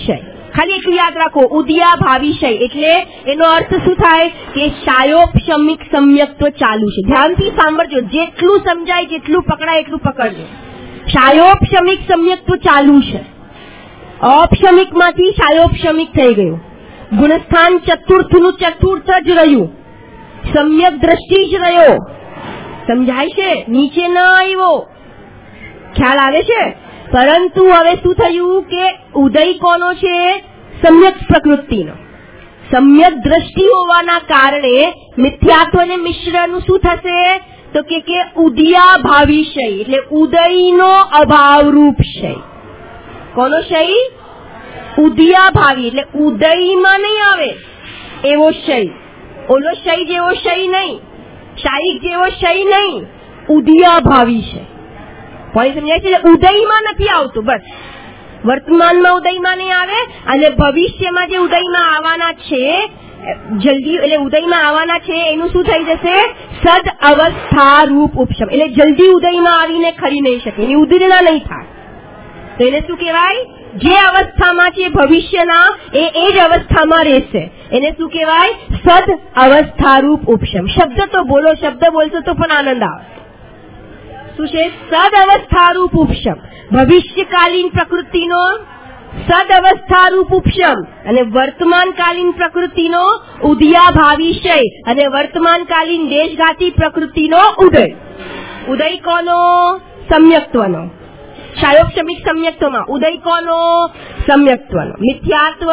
ખાલી એટલું યાદ રાખો, ઉદયાભાવિશય એટલે એનો અર્થ શું થાય કે શાયોપશમિક સમ્યક્ત્વ ચાલુ છે. ધ્યાનથી સાંભળજો, જેટલું સમજાય જેટલું પકડાય એટલું પકડજો. શાયોપશમિક સમ્યક્ત્વ ચાલુ છે. ઔપશમિક માંથી શાયોપશમિક થઈ ગયું. ગુણસ્થાન ચતુર્થનું ચતુર્થ જ રહ્યું, સમ્યક દ્રષ્ટિ જ રહ્યો. સમજાય છે? નીચે ન આવ્યો, ખ્યાલ આવે છે? પરંતુ હવે શું થયું કે ઉદય કોનો છે? સમ્યક પ્રકૃતિનો. સમ્યક દ્રષ્ટિ હોવાના કારણે મિથ્યાત્વ અને મિશ્રનું શું થશે તો કે ઉદયાભાવિશય એટલે ઉદયનો અભાવરૂપ શય. કોનો શય? ઉદયાભાવી એટલે ઉદયમાં નહીં આવે એવો શય. ઓલો શય જેવો શય નહીં, શાયિક જેવો શય નહીં, ઉદયાભાવી છે. કોઈ સમજાય છે? ઉદયમાં નથી આવતું. બસ વર્તમાનમાં ઉદયમાં નહીં આવે અને ભવિષ્યમાં જે ઉદયમાં આવવાના છે જલ્દી એટલે ઉદયમાં આવવાના છે એનું શું થઈ જશે? સદ અવસ્થા રૂપ ઉપશમ. એટલે જલ્દી ઉદયમાં આવીને ખરી નહીં શકે, એની ઉદીર્ણા નહીં થાય. તો એને શું કહેવાય? જે અવસ્થામાં છે ભવિષ્યના એ જ અવસ્થામાં રહેશે. એને શું કહેવાય? સદ અવસ્થા રૂપ ઉપશમ. શબ્દ તો બોલો, શબ્દ બોલશો તો પણ આનંદ આવે. શું છે? સદ અવસ્થા રૂપ ઉપશમ. ભવિષ્યકાલીન પ્રકૃતિનો સદ અવસ્થા રૂપ ઉપશમ અને વર્તમાનકાલીન પ્રકૃતિનો ઉદયાભાવિશય અને વર્તમાનકાલીન દેશઘાતી પ્રકૃતિનો ઉદય. ઉદય કોનો? સમ્યક્ત્વનો. શાયોપશમિક સમ્યક્ત્વમાં ઉદય કોનો? સમ્યક્ત્વનો. મિથ્યાત્વ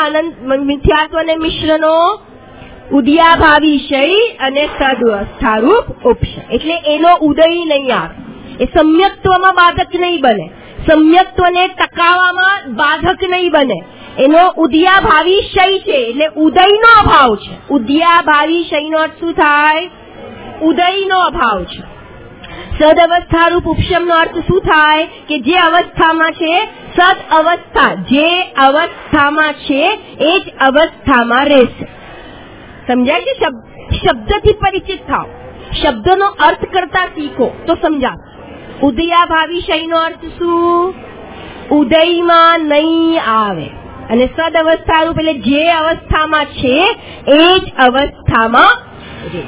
અને મિશ્રનો ઉદયાભાવિશય અને સદઅવસ્થારૂપ ઉપશય. એટલે એનો ઉદય નહીં આવે, એ સમ્યક્ત્વમાં બાધક નહીં બને, સમ્યક્ત્વને ટકાવવામાં બાધક નહીં બને. એનો ઉદયાભાવિશય છે એટલે ઉદયનો અભાવ છે. ઉદયાભાવિશયનો અર્થ શું થાય? ઉદયનો અભાવ છે. સદ અવસ્થારૂપ ઉપશમનો અર્થ શું થાય કે જે અવસ્થામાં છે સદ અવસ્થા, જે અવસ્થામાં છે એ જ અવસ્થામાં રહેશે. સમજાય છે? શબ્દથી પરિચિત થાવ, શબ્દનો અર્થ કરતા શીખો તો સમજાવ. ઉદયાભાવિશયનો અર્થ શું? ઉદયમાં નહીં આવે અને સદ અવસ્થારૂપ એટલે જે અવસ્થામાં છે એ જ અવસ્થામાં રહે.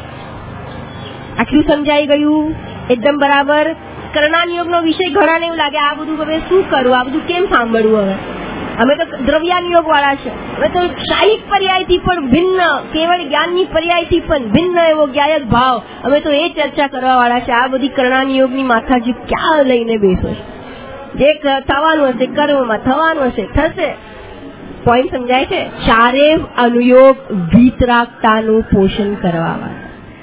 આટલું સમજાઈ ગયું? એકદમ બરાબર. કર્ણાનિયોગનો વિષય ઘણાને એવું લાગે આ બધું હવે શું કરવું, આ બધું કેમ સાંભળવું. હવે અમે તો દ્રવ્યાનિયોગ વાળા છે, હવે તો શાયિક પર્યાયથી પણ ભિન્ન, કેવળ જ્ઞાનની પર્યાયથી પણ ભિન્ન એવો જ્ઞાયક ભાવ, અમે તો એ ચર્ચા કરવા વાળા છે. આ બધી કર્ણાનિયોગની માથાજી ક્યાં લઈને બેસો છે? જે થવાનું હશે કર્મમાં થવાનું હશે થશે. પોઈન્ટ સમજાય છે? ચારેવ અનુયોગ વીતરાગતાનું પોષણ કરવા વાળા.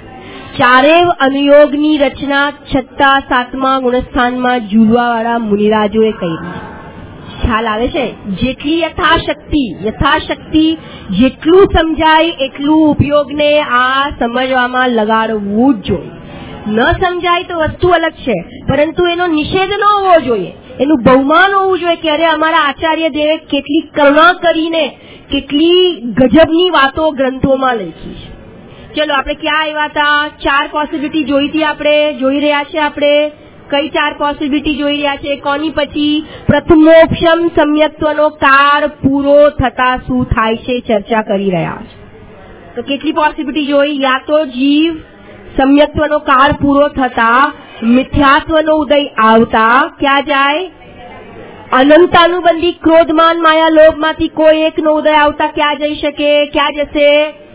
ચારેવ અનુયોગની રચના 6, 7મા ગુણસ્થાનમાં ઝૂલવા વાળા મુનિરાજોએ કરી. ખ્યાલ આવે છે? જેટલી યથાશક્તિ જેટલું સમજાય એટલું ઉપયોગને આ સમજવામાં લગાડવું જ જોઈએ. ન સમજાય તો વસ્તુ અલગ છે, પરંતુ એનો નિષેધ ન હોવો જોઈએ, એનું બહુમાન હોવું જોઈએ કે અરે અમારા આચાર્ય દેવે કેટલી કરુણા કરીને કેટલી ગજબની વાતો ગ્રંથોમાં લખી છે. ચલો આપણે ક્યાં આવ્યા હતા? 4 પોસિબિલિટી જોઈ હતી, આપણે જોઈ રહ્યા છે. આપણે કઈ 4 પોસિબિલિટી જોઈ રહ્યા છે? કોની પછી? પ્રથમોપશમ સમ્યક્ત્વનો કાળ પૂરો થતા શું થાય છે ચર્ચા કરી રહ્યા છે. તો કેટલી પોસિબિલિટી જોઈ? યા તો જીવ સમ્યક્ત્વનો કાળ પૂરો થતા મિથ્યાત્વનો ઉદય આવતા ક્યાં જાય? અનંતાનુબંધી ક્રોધમાન માયા લોભમાંથી કોઈ એકનો ઉદય આવતા ક્યાં જઈ શકે? ક્યાં જશે?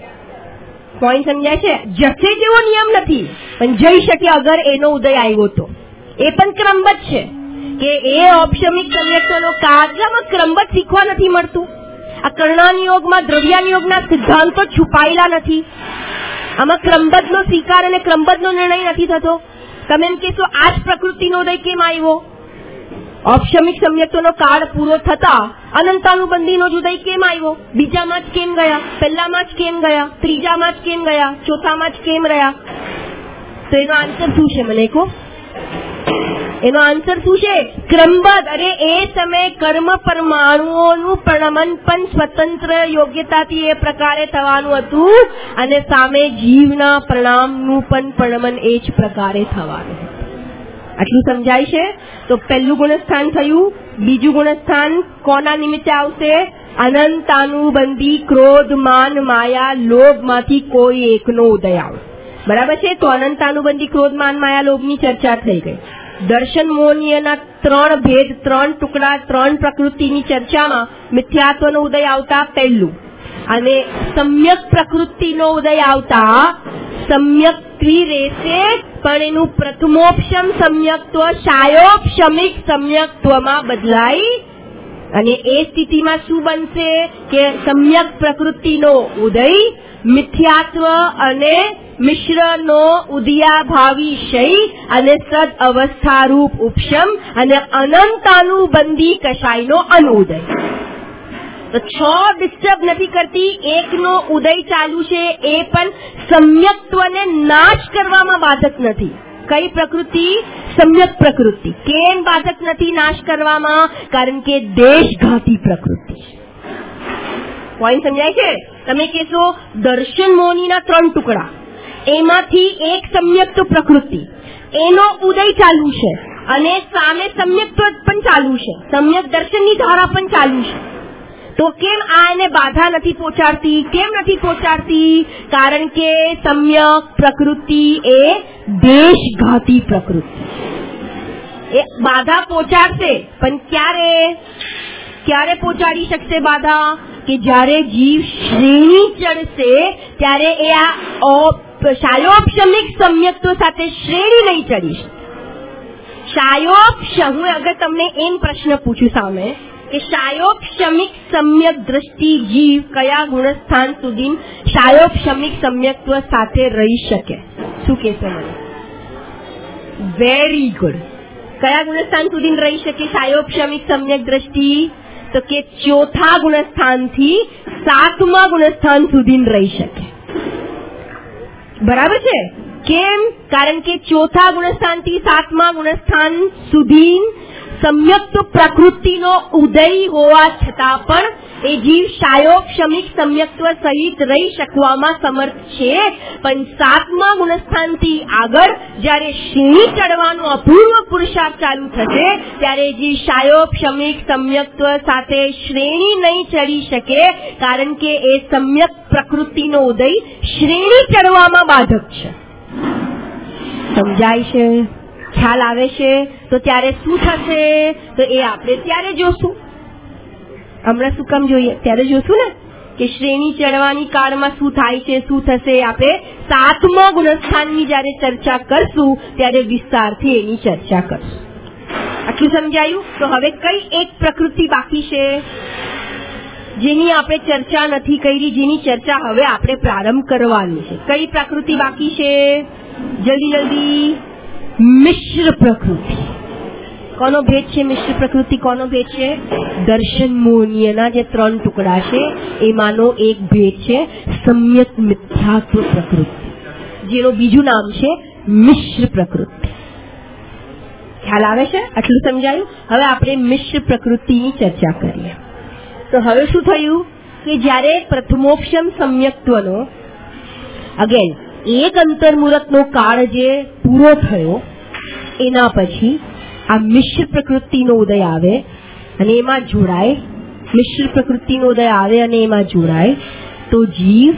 પોઈન્ટ સમજાય છે? જશે જેવો નિયમ નથી પણ જઈ શકે અગર એનો ઉદય આવ્યો તો. એ પણ ક્રમબદ્ધ છે કે એ ઔપશમિક સમ્યક્ત્વનો કાર્યમાં ક્રમબદ્ધ શીખવા નથી મળતું. આ કર્ણાનિયોગમાં દ્રવ્યાનિયોગના સિદ્ધાંતો છુપાયેલા નથી. આમાં ક્રમબદ્ધનો સ્વીકાર અને ક્રમબદ્ધનો નિર્ણય નથી થતો. તમે એમ કહેશો આ જ પ્રકૃતિનો ઉદય કેમ આવ્યો? ઔપશમિક સમ્યક્ત્વનો કાળ પૂરો થતા અનંતાનુબંધીનો ઉદય કેમ આવ્યો? બીજામાં જ કેમ ગયા? પહેલામાં જ કેમ ગયા? ત્રીજામાં જ કેમ ગયા? ચોથામાં જ કેમ રહ્યા? તો એનો આન્સર શું છે મને કહો? એનો આન્સર શું છે? ક્રમબદ્ધ. અરે એ સમયે કર્મ પરમાણુઓનું પ્રણમન પણ સ્વતંત્ર યોગ્યતાથી એ પ્રકારે થવાનું હતું અને સામે જીવના પ્રણામનું પણ પ્રણમન એ જ પ્રકારે થવાનું હતું. આટલું સમજાય છે? તો પહેલું ગુણસ્થાન થયું. બીજું ગુણસ્થાન કોના નિમિત્તે આવશે? અનંતાનુબંધી ક્રોધ, માન, માયા, લોભમાંથી કોઈ એકનો ઉદય આવે. બરાબર છે? તો અનંતાનુબંધી ક્રોધ, માન, માયા, લોભની ચર્ચા થઈ ગઈ. દર્શન મોહનીયના 3 ભેદ, 3 ટુકડા, 3 પ્રકૃતિની ચર્ચામાં મિથ્યાત્વનો ઉદય આવતા પહેલું, અને સમ્યક પ્રકૃતિનો ઉદય આવતા સમ્યક રહેશે, પણ એનું પ્રથમોપશમ સમ્યક્ત્વ શાયોપશમિક સમ્યક્ત્વમાં બદલાય, અને એ સ્થિતિમાં શું બનશે કે સમ્યક પ્રકૃતિનો ઉદય મિથ્યાત્વ અને મિશ્રનો ઉદયાભાવી શય અને સદ અવસ્થારૂપ ઉપશમ અને અનંતાનુબંધી કશાયનો અનુદય. તો 6 ડિસ્ટર્બ નથી કરતી, એકનો ઉદય ચાલુ છે, એ પણ સમ્યક્ત્વને નાશ કરવામાં બાધક નથી. કઈ પ્રકૃતિ? સમ્યક પ્રકૃતિ. કેમ બાધક નથી નાશ કરવામાં? કારણ કે દેશઘાતી પ્રકૃતિ. પોઈન્ટ સમજાય છે? તમે કહેશો દર્શન મોહનીના 3 ટુકડા, એમાંથી એક સમ્યક્ત્વ પ્રકૃતિ, એનો ઉદય ચાલુ છે, અને સામે સમ્યક્ત્વ પણ ચાલુ છે, સમ્યક દર્શનની ધારા પણ ચાલુ છે. તો કેમ આ એને બાધા નથી પહોંચાડતી? કેમ નથી પહોંચાડતી? કારણ કે સમ્યક પ્રકૃતિ એ દેશઘાતી પ્રકૃતિ. એ બાધા પહોંચાડશે, પણ ક્યારે પહોંચાડી શકશે બાધા? કે જ્યારે જીવ શ્રેણી ચડશે ત્યારે એ આ શાયોપશમિક સમ્યક્ત્વ સાથે શ્રેણી નહીં ચડી શકે. હું અગર તમને એમ પ્રશ્ન પૂછું સામે કે શાયોપશમિક સમ્યક દ્રષ્ટિ જીવ કયા ગુણસ્થાન સુધી શાયોપશમિક સમ્યક્ત્વ સાથે રહી શકે? શું કહેશો મને? Very good. કયા ગુણસ્થાન સુધી રહી શકે શાયોપશમિક સમ્યક દ્રષ્ટિ? તો કે 4થા ગુણસ્થાનથી 7મા ગુણસ્થાન સુધી રહી શકે. બરાબર છે? કેમ? કારણ કે 4થા ગુણસ્થાનથી 7મા ગુણસ્થાન સુધી સમ્યક્ત્વ પ્રકૃતિનો ઉદય હોવા છતાં પણ એ જીવ શાયોપશમિક સમ્યક્ત્વ સહિત રહી શકવામાં સમર્થ છે. પણ 7મા ગુણસ્થાનથી આગળ જ્યારે શ્રેણી ચડવાનો અપૂર્વ પુરુષાર્થ ચાલુ થશે ત્યારે જીવ શાયોપશમિક સમ્યક્ત્વ સાથે શ્રેણી નહીં ચડી શકે, કારણ કે એ સમ્યક પ્રકૃતિનો ઉદય શ્રેણી ચડવામાં બાધક છે. સમજાય છે? ખ્યાલ આવે છે? તો ત્યારે શું થશે? તો એ આપણે ત્યારે જોશું. હમણાં શું કામ જોઈએ? ત્યારે જોશું ને કે શ્રેણી ચડવાની કાળમાં શું થાય છે, શું થશે. આપણે 7મા ગુણસ્થાનની જ્યારે ચર્ચા કરશું ત્યારે વિસ્તારથી એની ચર્ચા કરશું. આટલું સમજાયું? તો હવે કઈ એક પ્રકૃતિ બાકી છે જેની આપણે ચર્ચા નથી કરી, જેની ચર્ચા હવે આપણે પ્રારંભ કરવાની છે? કઈ પ્રકૃતિ બાકી છે? જલ્દી. મિશ્ર પ્રકૃતિ. કોનો ભેદ છે મિશ્ર પ્રકૃતિ? કોનો ભેદ છે? દર્શન મોહનીયના જે 3 ટુકડા છે એમાંનો એક ભેદ છે સમ્યક મિથ્યાત્વ પ્રકૃતિ, જેનું બીજું નામ છે મિશ્ર પ્રકૃતિ. ખ્યાલ આવે છે? આટલું સમજાયું? હવે આપણે મિશ્ર પ્રકૃતિની ચર્ચા કરીએ. તો હવે શું થયું કે જ્યારે પ્રથમોપશમ સમ્યક્ત્વનો અગેન એક અંતર્મુહૂર્તનો કાળ જે પૂરો થયો એના પછી આ મિશ્ર પ્રકૃતિનો ઉદય આવે અને એમાં જોડાય, મિશ્ર પ્રકૃતિનો ઉદય આવે અને એમાં જોડાય, તો જીવ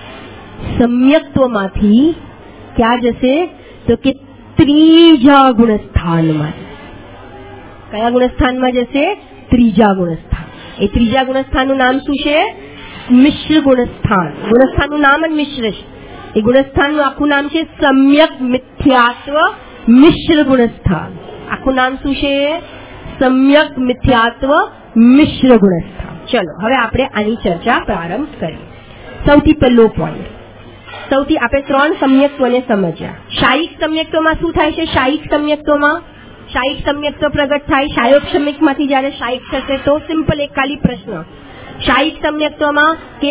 સમ્યક્ત્વમાંથી ક્યાં જશે? તો કે 3જા ગુણસ્થાનમાં. કયા ગુણસ્થાનમાં જશે? 3જા ગુણસ્થાન. એ 3જા ગુણસ્થાનનું નામ શું છે? મિશ્ર ગુણસ્થાન. ગુણસ્થાનનું નામ જ મિશ્ર છે. એ ગુણસ્થાનનું આખું નામ છે સમ્યક મિથ્યાત્વ મિશ્ર ગુણસ્થાન. આખું નામ શું છે? સમ્યક મિથ્યાત્વ મિશ્ર ગુણસ્થાન. ચલો હવે આપણે આની ચર્ચા પ્રારંભ કરીએ. સૌથી પહેલો પોઈન્ટ, આપણે 3 સમ્યક્ત્વને સમજ્યા. શાયિક સમ્યક્ત્વમાં શું થાય છે? શાયિક સમ્યક્ત્વ પ્રગટ થાય. શાયોપશમિકમાંથી જ્યારે શાયિક થશે તો સિમ્પલ એક ખાલી પ્રશ્ન. શાયિક સમ્યક્ત્વમાં કે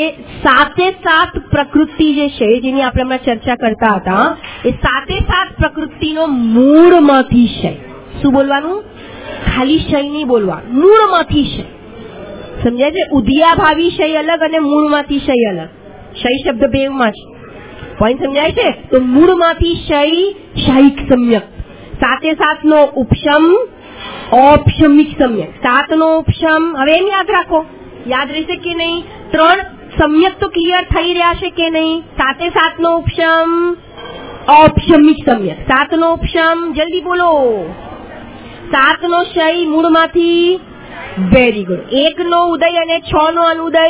7 પ્રકૃતિ જે છે જેની આપણે હમણાં ચર્ચા કરતા હતા, એ 7 પ્રકૃતિનો મૂળમાંથી છે. શું બોલવાનું? ખાલી શય નહીં બોલવાનું, મૂળમાંથી છે. સમજાય છે? ઉદયાભાવી શય અલગ અને મૂળમાંથી શય અલગ. શય શબ્દ બેવમાં છે. પોઈન્ટ સમજાય છે? તો મૂળમાંથી શય શાયિક સમ્યક, સાથે સાથનો ઉપશમ औपशमिक सम्यक, सातनो उपशम। હવે એમ યાદ રાખો, યાદ રહેશે કે નહીં? 3 सम्यक તો ક્લિયર થઈ રહ્યા છે કે નહીં? સાથે સાથનો ઉપશમ औपशमिक सम्यक, सातनो उपशम जल्दी बोलो। सातनो शय મૂળમાંથી, વેરી ગુડ। 1 નો ઉદય અને 6 નો અનુદય,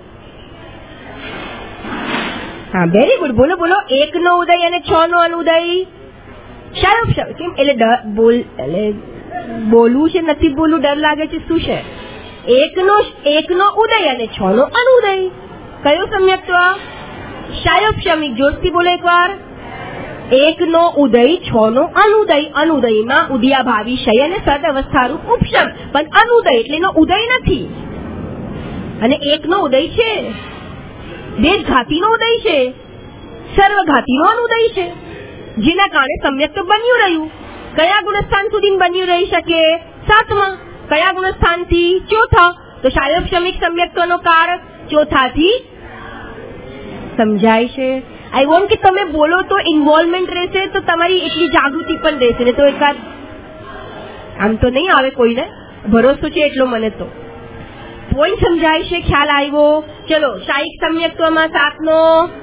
હા વેરી ગુડ, બોલો બોલો। 1 નો ઉદય અને 6 નો અનુદય શય ઉપશમ। કેમ એટલે બોલવું છે નથી બોલવું, ડર લાગે છે, શું છે? 1 નો ઉદય અને 6 નો અનુદય, કયો સમ્યક્ત્વ? શાયોપશમિક। જોરથી બોલો એકવાર। 1 નો ઉદય 6 નો અનુદય, અનુદયમાં ઉદયાભાવી શય અને સદ અવસ્થારૂપ ઉપશમ, પણ અનુદય એટલે એનો ઉદય નથી, અને 1 નો ઉદય છે, દેશઘાતીનો ઉદય છે, સર્વઘાતીનો અનુદય છે, જેના કારણે સમ્યક્ત્વ બન્યું રહ્યું। કયા ગુણસ્થાન સુધી બન્યું રહી શકે? 7મા। કયા ગુણસ્થાનથી? 4થા। તો શાયોપશમિક સમ્યક્ત્વનો કાળ 4થાથી સમજાય છે? આઈ વોન્ટ કે તમે બોલો તો ઇન્વોલ્વમેન્ટ રહેશે, તો તમારી એટલી જાગૃતિ પણ રહેશે, ને તો એકાદ આમ તો નહીં આવે કોઈને, ભરોસો છે એટલો મને તો પોઈન્ટ સમજાય છે, ખ્યાલ આવ્યો? ચલો, શાયિક સમ્યક્ત્વમાં 7નો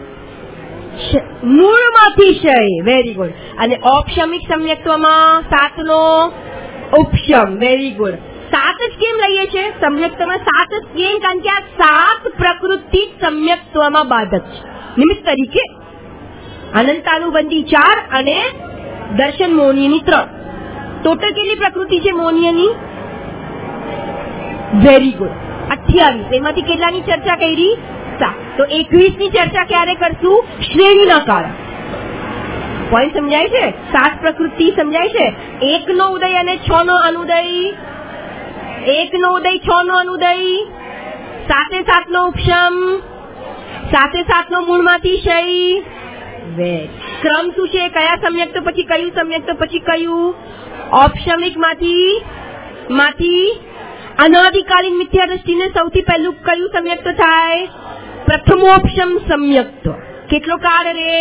મૂળમાંથી શય, વેરી ગુડ, અને औपशमिक સમ્યક્ત્વમાં 7નો ઉપશમ, વેરી ગુડ। 7 જ કેમ લઈએ છે સમ્યક્ત્વમાં? 7 જ કેમ? કારણ કે આ 7 પ્રકૃતિ સમ્યક્ત્વમાં બાધક છે, નિમિત્ત તરીકે અનંતાનુબંધી 4 અને દર્શન મોહનીયની 3, ટોટલ કેટલી પ્રકૃતિ છે મોહનીયની? Very good, 28। એમાંથી કેટલાની ચર્ચા કરી? 7। તો 21 ની ચર્ચા ક્યારે કરશું? શ્રેણીના કાળ। પોઈન્ટ સમજાય છે? 7 પ્રકૃતિ સમજાય છે? 1 નો ઉદય અને 6 નો અનુદય, 1 નો ઉદય 6 નો અનુદય, સાથે સાથનો ઉપશમ, સાથે સાથનો મૂળમાંથી શય, ક્રમ શું છે? કયા સમ્યક્ત્વ પછી કયું, સમ્યક્ત્વ પછી કયું? औपशमिक માંથી અનાદિકાલીન મિથ્યા દ્રષ્ટિને સૌથી પહેલું કયું સમ્યક્ત્વ થાય? પ્રથમોપશમ સમ્યક્ત્વ। કેટલો કાળ રે?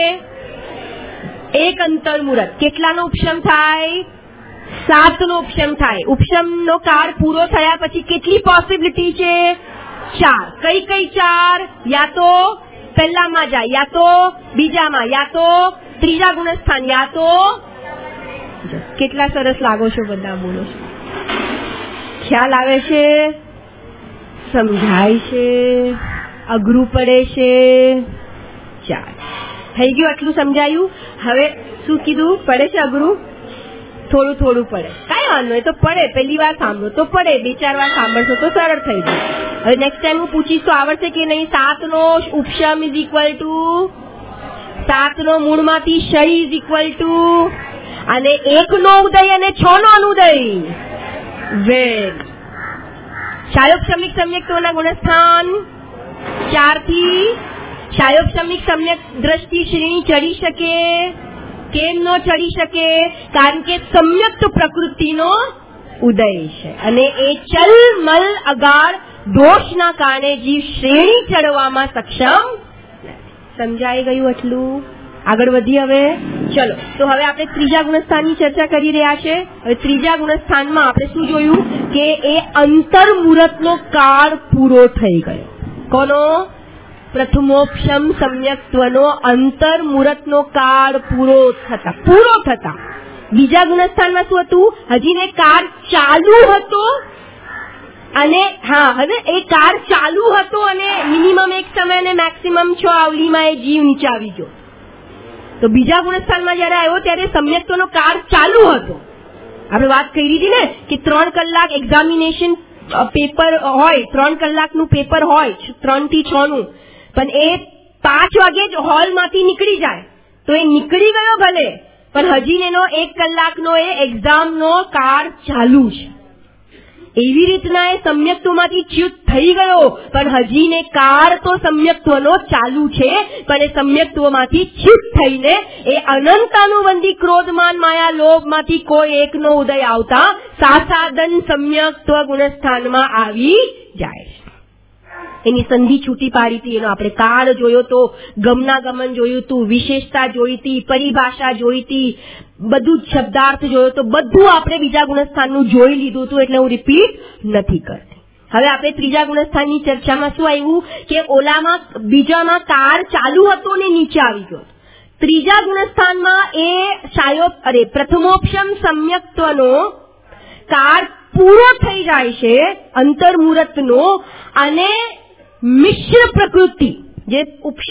1 અંતર્મુહૂર્ત। કેટલાનો ઉપશમ થાય? 7નો ઉપશમ થાય। ઉપશમનો કાળ પૂરો થયા પછી કેટલી પોસિબિલિટી છે? 4। કઈ કઈ 4? યા તો પહેલામાં જાય, યા તો બીજામાં, યા તો ત્રીજા ગુણસ્થાન, યા તો કેટલા સરસ લાગો છો બધા, બોલો છો, ખ્યાલ આવે છે? સમજાય છે? અઘરું પડે છે? ચાલ, થઈ ગયું, આટલું સમજાયું। હવે શું કીધું? પડે છે અઘરું? થોડું થોડું પડે, કઈ વાંધો નહીં, તો પડે, પહેલી વાર સાંભળો તો પડે, 2-4 વાર સાંભળશો તો સરળ થઈ જાય। હવે નેક્સ્ટ ટાઈમ હું પૂછીશ તો આવડશે કે નહીં? 7નો ઉપશમ ઇઝ ઇક્વલ ટુ 7નો મૂળમાંથી શય ઇઝ ઇક્વલ ટુ, અને 1 નો ઉદય અને 6 નો અનુદય, વેરી। શાયોપશમિક સમ્યક્ત્વના ગુણસ્થાન 4 થી શાયોપશમિક સમ્યક દ્રષ્ટિ શ્રેણી ચડી શકે? કેમ ન ચડી શકે? કારણ કે સમ્યક્ત પ્રકૃતિનો ઉદય છે, અને એ ચલ મલ અગાળ દોષના કારણે જીવ શ્રેણી ચડવામાં સક્ષમ। સમજાઈ ગયું એટલું? આગળ વધી હવે? ચલો, તો હવે આપણે ત્રીજા ગુણસ્થાનની ચર્ચા કરી રહ્યા છે। હવે ત્રીજા ગુણસ્થાનમાં આપણે શું જોયું કે એ અંતર્મુહૂર્તનો કાળ પૂરો થઈ ગયો। કોનો? પ્રથમોપશમ સમ્યક્ત્વનો અંતર્મુહૂર્તનો કાળ પૂરો થતા બીજા ગુણસ્થાનમાં શું હતું? હજીને કાળ ચાલુ હતો, અને હા, હવે એ કાળ ચાલુ હતો અને મિનિમમ 1 સમય અને મેક્સિમમ 6 આવલીમાં એ જીવ નીચે આવી ગયો। તો બીજા ગુણસ્થાનમાં જયારે આવ્યો ત્યારે સમ્યક્ત્વનો કાળ ચાલુ હતો। આપણે વાત કરી હતી ને કે 3 કલાક એક્ઝામિનેશન પેપર હોય, 3 કલાકનું પેપર હોય, 3 થી 6 નું, પણ એ 5 વાગે જ હોલમાંથી નીકળી જાય તો એ નીકળી ગયો ભલે, પણ હજી એનો 1 કલાકનો એ એક્ઝામનો કાળ ચાલુ છે। એવી રીતના એ સમ્યક્ત્વમાંથી ચ્યુત થઈ ગયો, પણ હજીને કાળ તો સમ્યક્ત્વનો ચાલુ છે, પણ એ સમ્યક્ત્વમાંથી ચ્યુત થઈને એ અનંતાનુબંધી ક્રોધમાન માયા લોભમાંથી કોઈ એકનો ઉદય આવતા સાસાદન સમ્યક્ત્વ ગુણસ્થાનમાં આવી જાય છે। એની સંધિ છૂટી પાડી હતી, એનો આપણે કાળ જોયો તો, ગમનાગમન જોયું હતું, વિશેષતા જોઈ હતી, પરિભાષા જોઈ હતી, બધું જ શબ્દાર્થ જોયો તો, બધું આપણે બીજા ગુણસ્થાનનું જોઈ લીધું હતું, એટલે હું રિપીટ નથી કરતી. હવે આપણે ત્રીજા ગુણસ્થાનની ચર્ચામાં શું આવ્યું કે ઓલામાં બીજામાં કાર ચાલુ હતો ને નીચે આવી ગયો. ત્રીજા ગુણસ્થાનમાં એ પ્રથમોપશમ સમ્યક્ત્વનો કાર પૂરો થઈ જાય છે અંતર્મુહૂર્તનો, અને મિશ્ર પ્રકૃતિ જે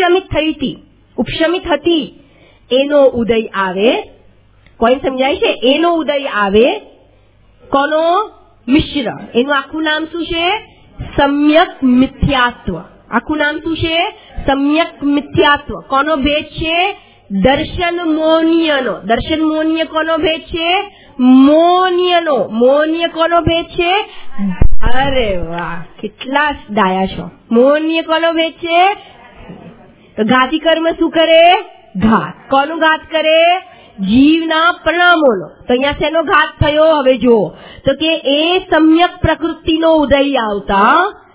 ઉપશમિત હતી એનો ઉદય આવે. કોઈ સમજાય છે? એનો ઉદય આવે. કોનો? મિશ્ર. એનું આખું નામ શું છે? સમ્યક મિથ્યાત્વ. આખું નામ શું છે? સમ્યક મિથ્યાત્વ. કોનો ભેદ છે? દર્શન મોનીયનો. દર્શન મોનીય કોનો ભેદ છે? મોનીયનો. મોનીય કોનો ભેદ છે? અરે વાહ, કેટલા ડાયા છો. મોનીય કોનો ભેદ છે? તો ઘાતી કર્મ શું કરે? ઘાત. કોનું ઘાત કરે? જીવના પરિણામોનો. તો અહીંયા શેનો ઘાત થયો? હવે જુઓ તો કે એ સમ્યક પ્રકૃતિનો ઉદય આવતા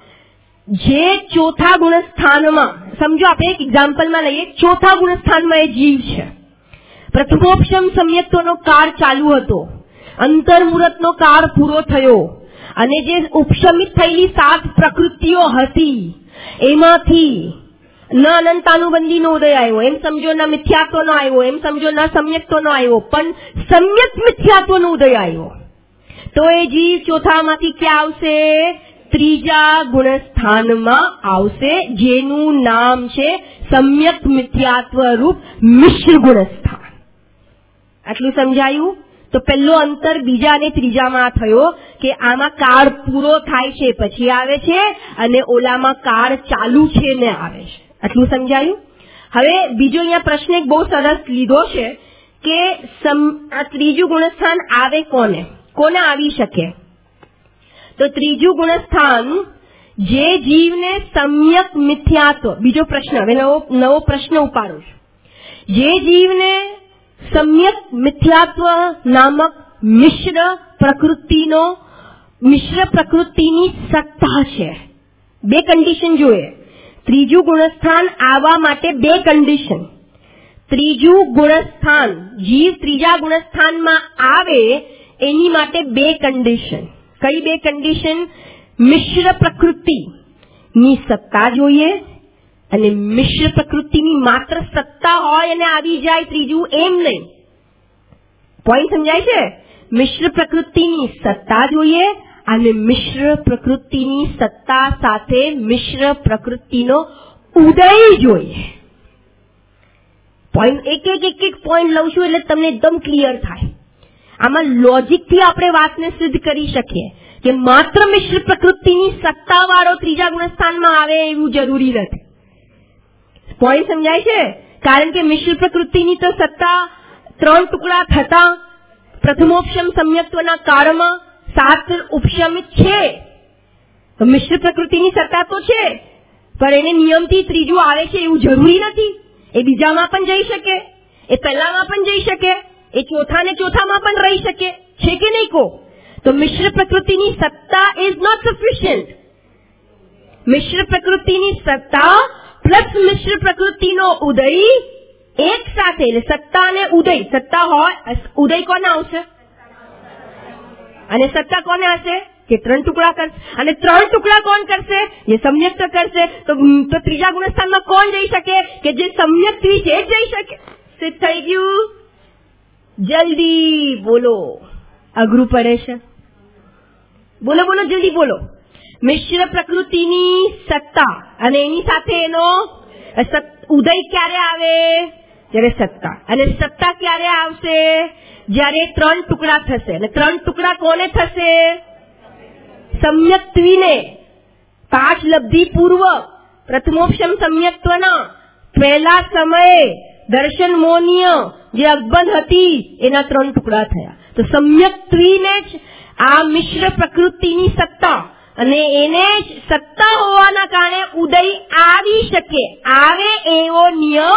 જે ચોથા ગુણસ્થાનમાં, સમજો આપણે એક એક્ઝામ્પલમાં લઈએ, ચોથા ગુણસ્થાનમાં એ જીવ છે. પ્રથમોપશમ સમ્યક્ત્વનો કાળ ચાલુ હતો, અંતર્મુહૂર્તનો કાળ પૂરો થયો, અને જે ઉપશમિત થયેલી 7 પ્રકૃતિઓ હતી એમાંથી ન અનંતાનુબંધીનો ઉદય આવ્યો, એમ સમજો, ન મિથ્યાત્વનો આવ્યો, એમ સમજો, ન સમ્યક્ત્વનો આવ્યો, પણ સમ્યક મિથ્યાત્વનો ઉદય આવ્યો. તો એ જીવ ચોથામાંથી ક્યાં આવશે? ત્રીજા ગુણસ્થાનમાં આવશે, જેનું નામ છે સમ્યક મિથ્યાત્વ રૂપ મિશ્ર ગુણસ્થાન. આટલું સમજાયું? તો પહેલો અંતર બીજા અને ત્રીજામાં થયો કે આમાં કાળ પૂરો થાય છે પછી આવે છે, અને ઓલામાં કાળ ચાલુ છે ને આવે છે. આટલું સમજાયું? હવે બીજો અહીંયા પ્રશ્ન એક બહુ સરસ લીધો છે કે આ ત્રીજું ગુણસ્થાન આવે કોને? કોને આવી શકે? તો ત્રીજું ગુણસ્થાન જે જીવને સમ્યક મિથ્યાત્વ, બીજો પ્રશ્ન, હવે નવો પ્રશ્ન ઉપાડું છું. જે જીવને સમ્યક મિથ્યાત્વ નામક મિશ્ર પ્રકૃતિની સત્તા છે. 2 કન્ડિશન જોઈએ. ત્રીજું ગુણસ્થાન આવવા માટે 2 કન્ડિશન. ત્રીજું ગુણસ્થાન, જીવ ત્રીજા ગુણસ્થાનમાં આવે એની માટે 2 કન્ડિશન. કઈ 2 કન્ડિશન? મિશ્ર પ્રકૃતિની સત્તા જોઈએ, અને મિશ્ર પ્રકૃતિની માત્ર સત્તા હોય અને આવી જાય ત્રીજું, એમ નહીં. પોઈન્ટ સમજાય છે? મિશ્ર પ્રકૃતિની સત્તા જોઈએ, અને મિશ્ર પ્રકૃતિની સત્તા સાથે મિશ્ર પ્રકૃતિનો ઉદય જોઈએ. પોઈન્ટ એક પોઈન્ટ લઉં છું એટલે તમને એકદમ ક્લિયર થાય. આમાં લોજિકથી આપણે વાતને સિદ્ધ કરી શકીએ કે માત્ર મિશ્ર પ્રકૃતિની સત્તાવાળો ત્રીજા ગુણસ્થાનમાં આવે એવું જરૂરી નથી. પોઈન્ટ સમજાય છે? કારણ કે મિશ્ર પ્રકૃતિની તો સત્તા 3 ટુકડા થતા પ્રથમોપશમ સમ્યક્ત્વના કાળમાં 7 ઉપશમિત છે. તો મિશ્ર પ્રકૃતિની સત્તા તો છે, પણ એને નિયમથી ત્રીજું આવે છે એવું જરૂરી નથી. એ બીજામાં પણ જઈ શકે, એ પહેલામાં પણ જઈ શકે, એ ચોથામાં પણ રહી શકે છે કે નહીં કહો? તો મિશ્ર પ્રકૃતિની સત્તા ઇઝ નોટ સફિશિયન્ટ. મિશ્ર પ્રકૃતિની સત્તા પ્લસ મિશ્ર પ્રકૃતિનો ઉદય એક સાથે, એટલે સત્તા અને ઉદય. સત્તા હોય, ઉદય કોને આવશે? અને સત્તા કોને હશે? કે 3 ટુકડા કરશે. અને 3 ટુકડા કોણ કરશે? જે સમ્યક્ત કરશે. તો ત્રીજા ગુણસ્થાનમાં કોણ જઈ શકે? કે જે સમ્યક્ત્વી છે જ જઈ શકે. સિદ્ધ થઈ ગયું? જલ્દી બોલો, અઘરું પડે છે. બોલો જલ્દી બોલો. મિશ્ર પ્રકૃતિની સત્તા અને એની સાથે એનો ઉદય ક્યારે આવે? જ્યારે સત્તા. અને સત્તા ક્યારે આવશે? જ્યારે 3 ટુકડા થશે. અને 3 ટુકડા કોને થશે? સમ્યક્ત્વીને. 5 લબ્ધિ પૂર્વ પ્રથમોપશમ સમ્યક્ત્વના પહેલા સમયે દર્શન મોનીય જે અકબંધ હતી એના 3 ટુકડા થયા. તો સમ્યક્ત્વીને જ આ મિશ્ર પ્રકૃતિની સત્તા, અને એને જ સત્તા હોવાના કારણે ઉદય આવી શકે. આવે એવો નિયમ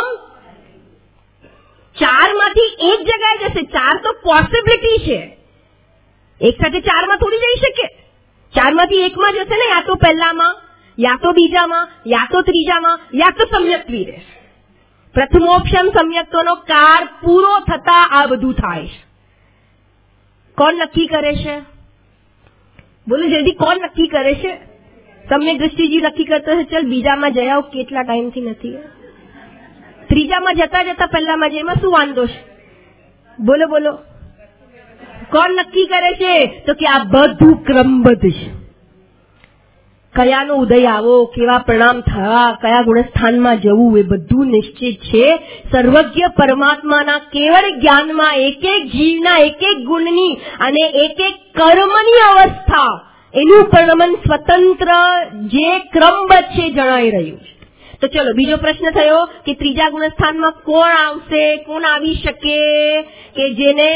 4 માંથી એક જગ્યાએ જશે. 4 તો પોસિબિલિટી છે. એક સાથે 4 માં થોડી જઈ શકે. 4 માંથી 1 માં જશે ને, યા તો પહેલામાં યા તો બીજામાં, યા તો ત્રીજામાં, યા તો સમ્યક્ત્વી રહેશે. પ્રથમોપશમ સમ્યક્તોનો કાર પૂરો થતા આ બધું થાય છે. કોણ નક્કી કરે છે? બોલો જલ્દી, કોણ નક્કી કરે છે? સમ્યક દ્રષ્ટિજી નક્કી કરતો છે, ચાલ બીજામાં જઈ આવ, કેટલા ટાઈમથી નથી, ત્રીજામાં જતા જતા પહેલામાં જઈ, એમાં શું વાંધો છે? બોલો બોલો, કોણ નક્કી કરે છે? તો કે આ બધું ક્રમબદ્ધ છે. કયાનો ઉદય આવો, કેવા પ્રણામ થવા, કયા ગુણસ્થાનમાં જવું, એ બધું નિશ્ચિત છે. સર્વજ્ઞ પરમાત્માના કેવળ જ્ઞાનમાં એક એક જીવના એક એક ગુણની અને એક એક કર્મની અવસ્થા, એનું પરિણમન સ્વતંત્ર જે ક્રમબદ્ધ છે જણાઈ રહ્યું છે. તો ચલો બીજો પ્રશ્ન થયો કે ત્રીજા ગુણસ્થાનમાં કોણ આવશે, કોણ આવી શકે? કે જેને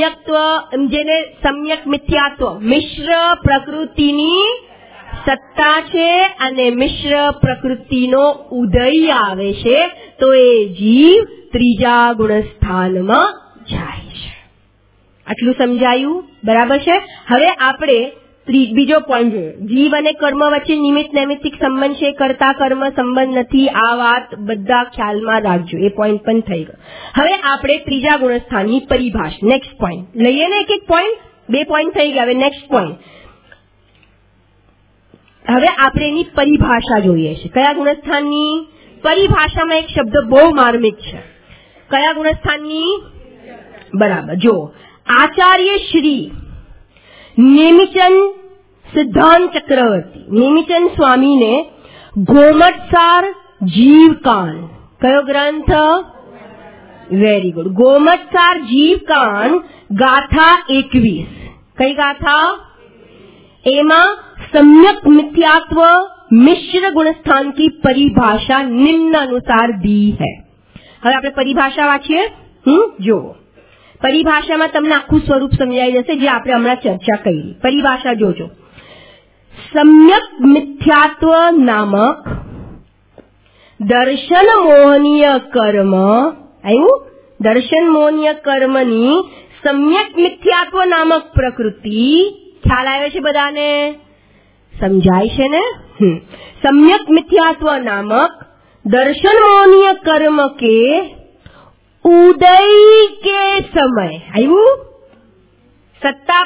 સમ્યક મિથ્યાત્વ, મિશ્ર પ્રકૃતિની સત્તા છે અને મિશ્ર પ્રકૃતિનો ઉદય આવે છે, તો એ જીવ ત્રીજા ગુણસ્થાનમાં જાય છે. આટલું સમજાયું? બરાબર છે. હવે આપણે બીજો પોઈન્ટ જોઈએ. જીવ અને કર્મ વચ્ચે નિમિત્ત નૈમિત્તિક સંબંધ છે, કર્તા કર્મ સંબંધ નથી. આ વાત બધા ખ્યાલમાં રાખજો. એ પોઈન્ટ પણ થઈ ગયો. હવે આપણે ત્રીજા ગુણસ્થાનની પરિભાષા, નેક્સ્ટ પોઈન્ટ લઈએ ને, એક એક પોઈન્ટ, 2 પોઈન્ટ થઈ ગયા. હવે નેક્સ્ટ પોઈન્ટ, હવે આપણે એની પરિભાષા જોઈએ છે. કયા ગુણસ્થાનની પરિભાષામાં એક શબ્દ બહુ માર્મિક છે. કયા ગુણસ્થાનની? બરાબર. જો આચાર્ય શ્રી નેમિચંદ સિદ્ધાંત ચક્રવર્તી, નેમિચંદ સ્વામીને ગોમટસાર જીવકાન, કયો ગ્રંથ? Very good. ગોમટસાર જીવકાન ગાથા 21. કઈ ગાથા? એમાં सम्यक मिथ्यात्व मिश्र गुणस्थान की परिभाषा निम्न अनुसार दी है. હવે આપણે પરિભાષા વાંચીએ. જો પરિભાષામાં તમને આખું સ્વરૂપ સમજાઈ જશે, જે આપણે હમણાં ચર્ચા કરી. પરિભાષા જોજો. सम्यक मिथ्यात्व नामक दर्शन मोहनीय कर्म, આવ્યું? દર્શન મોહનીય કર્મની सम्यक मिथ्यात्व नामक प्रकृति, ખ્યાલ આવ્યો છે બધાને? समझाई है ने? सम्यक मिथ्यात्व नामक दर्शन मोहनीय कर्म के उदय के समय, आयु सत्ता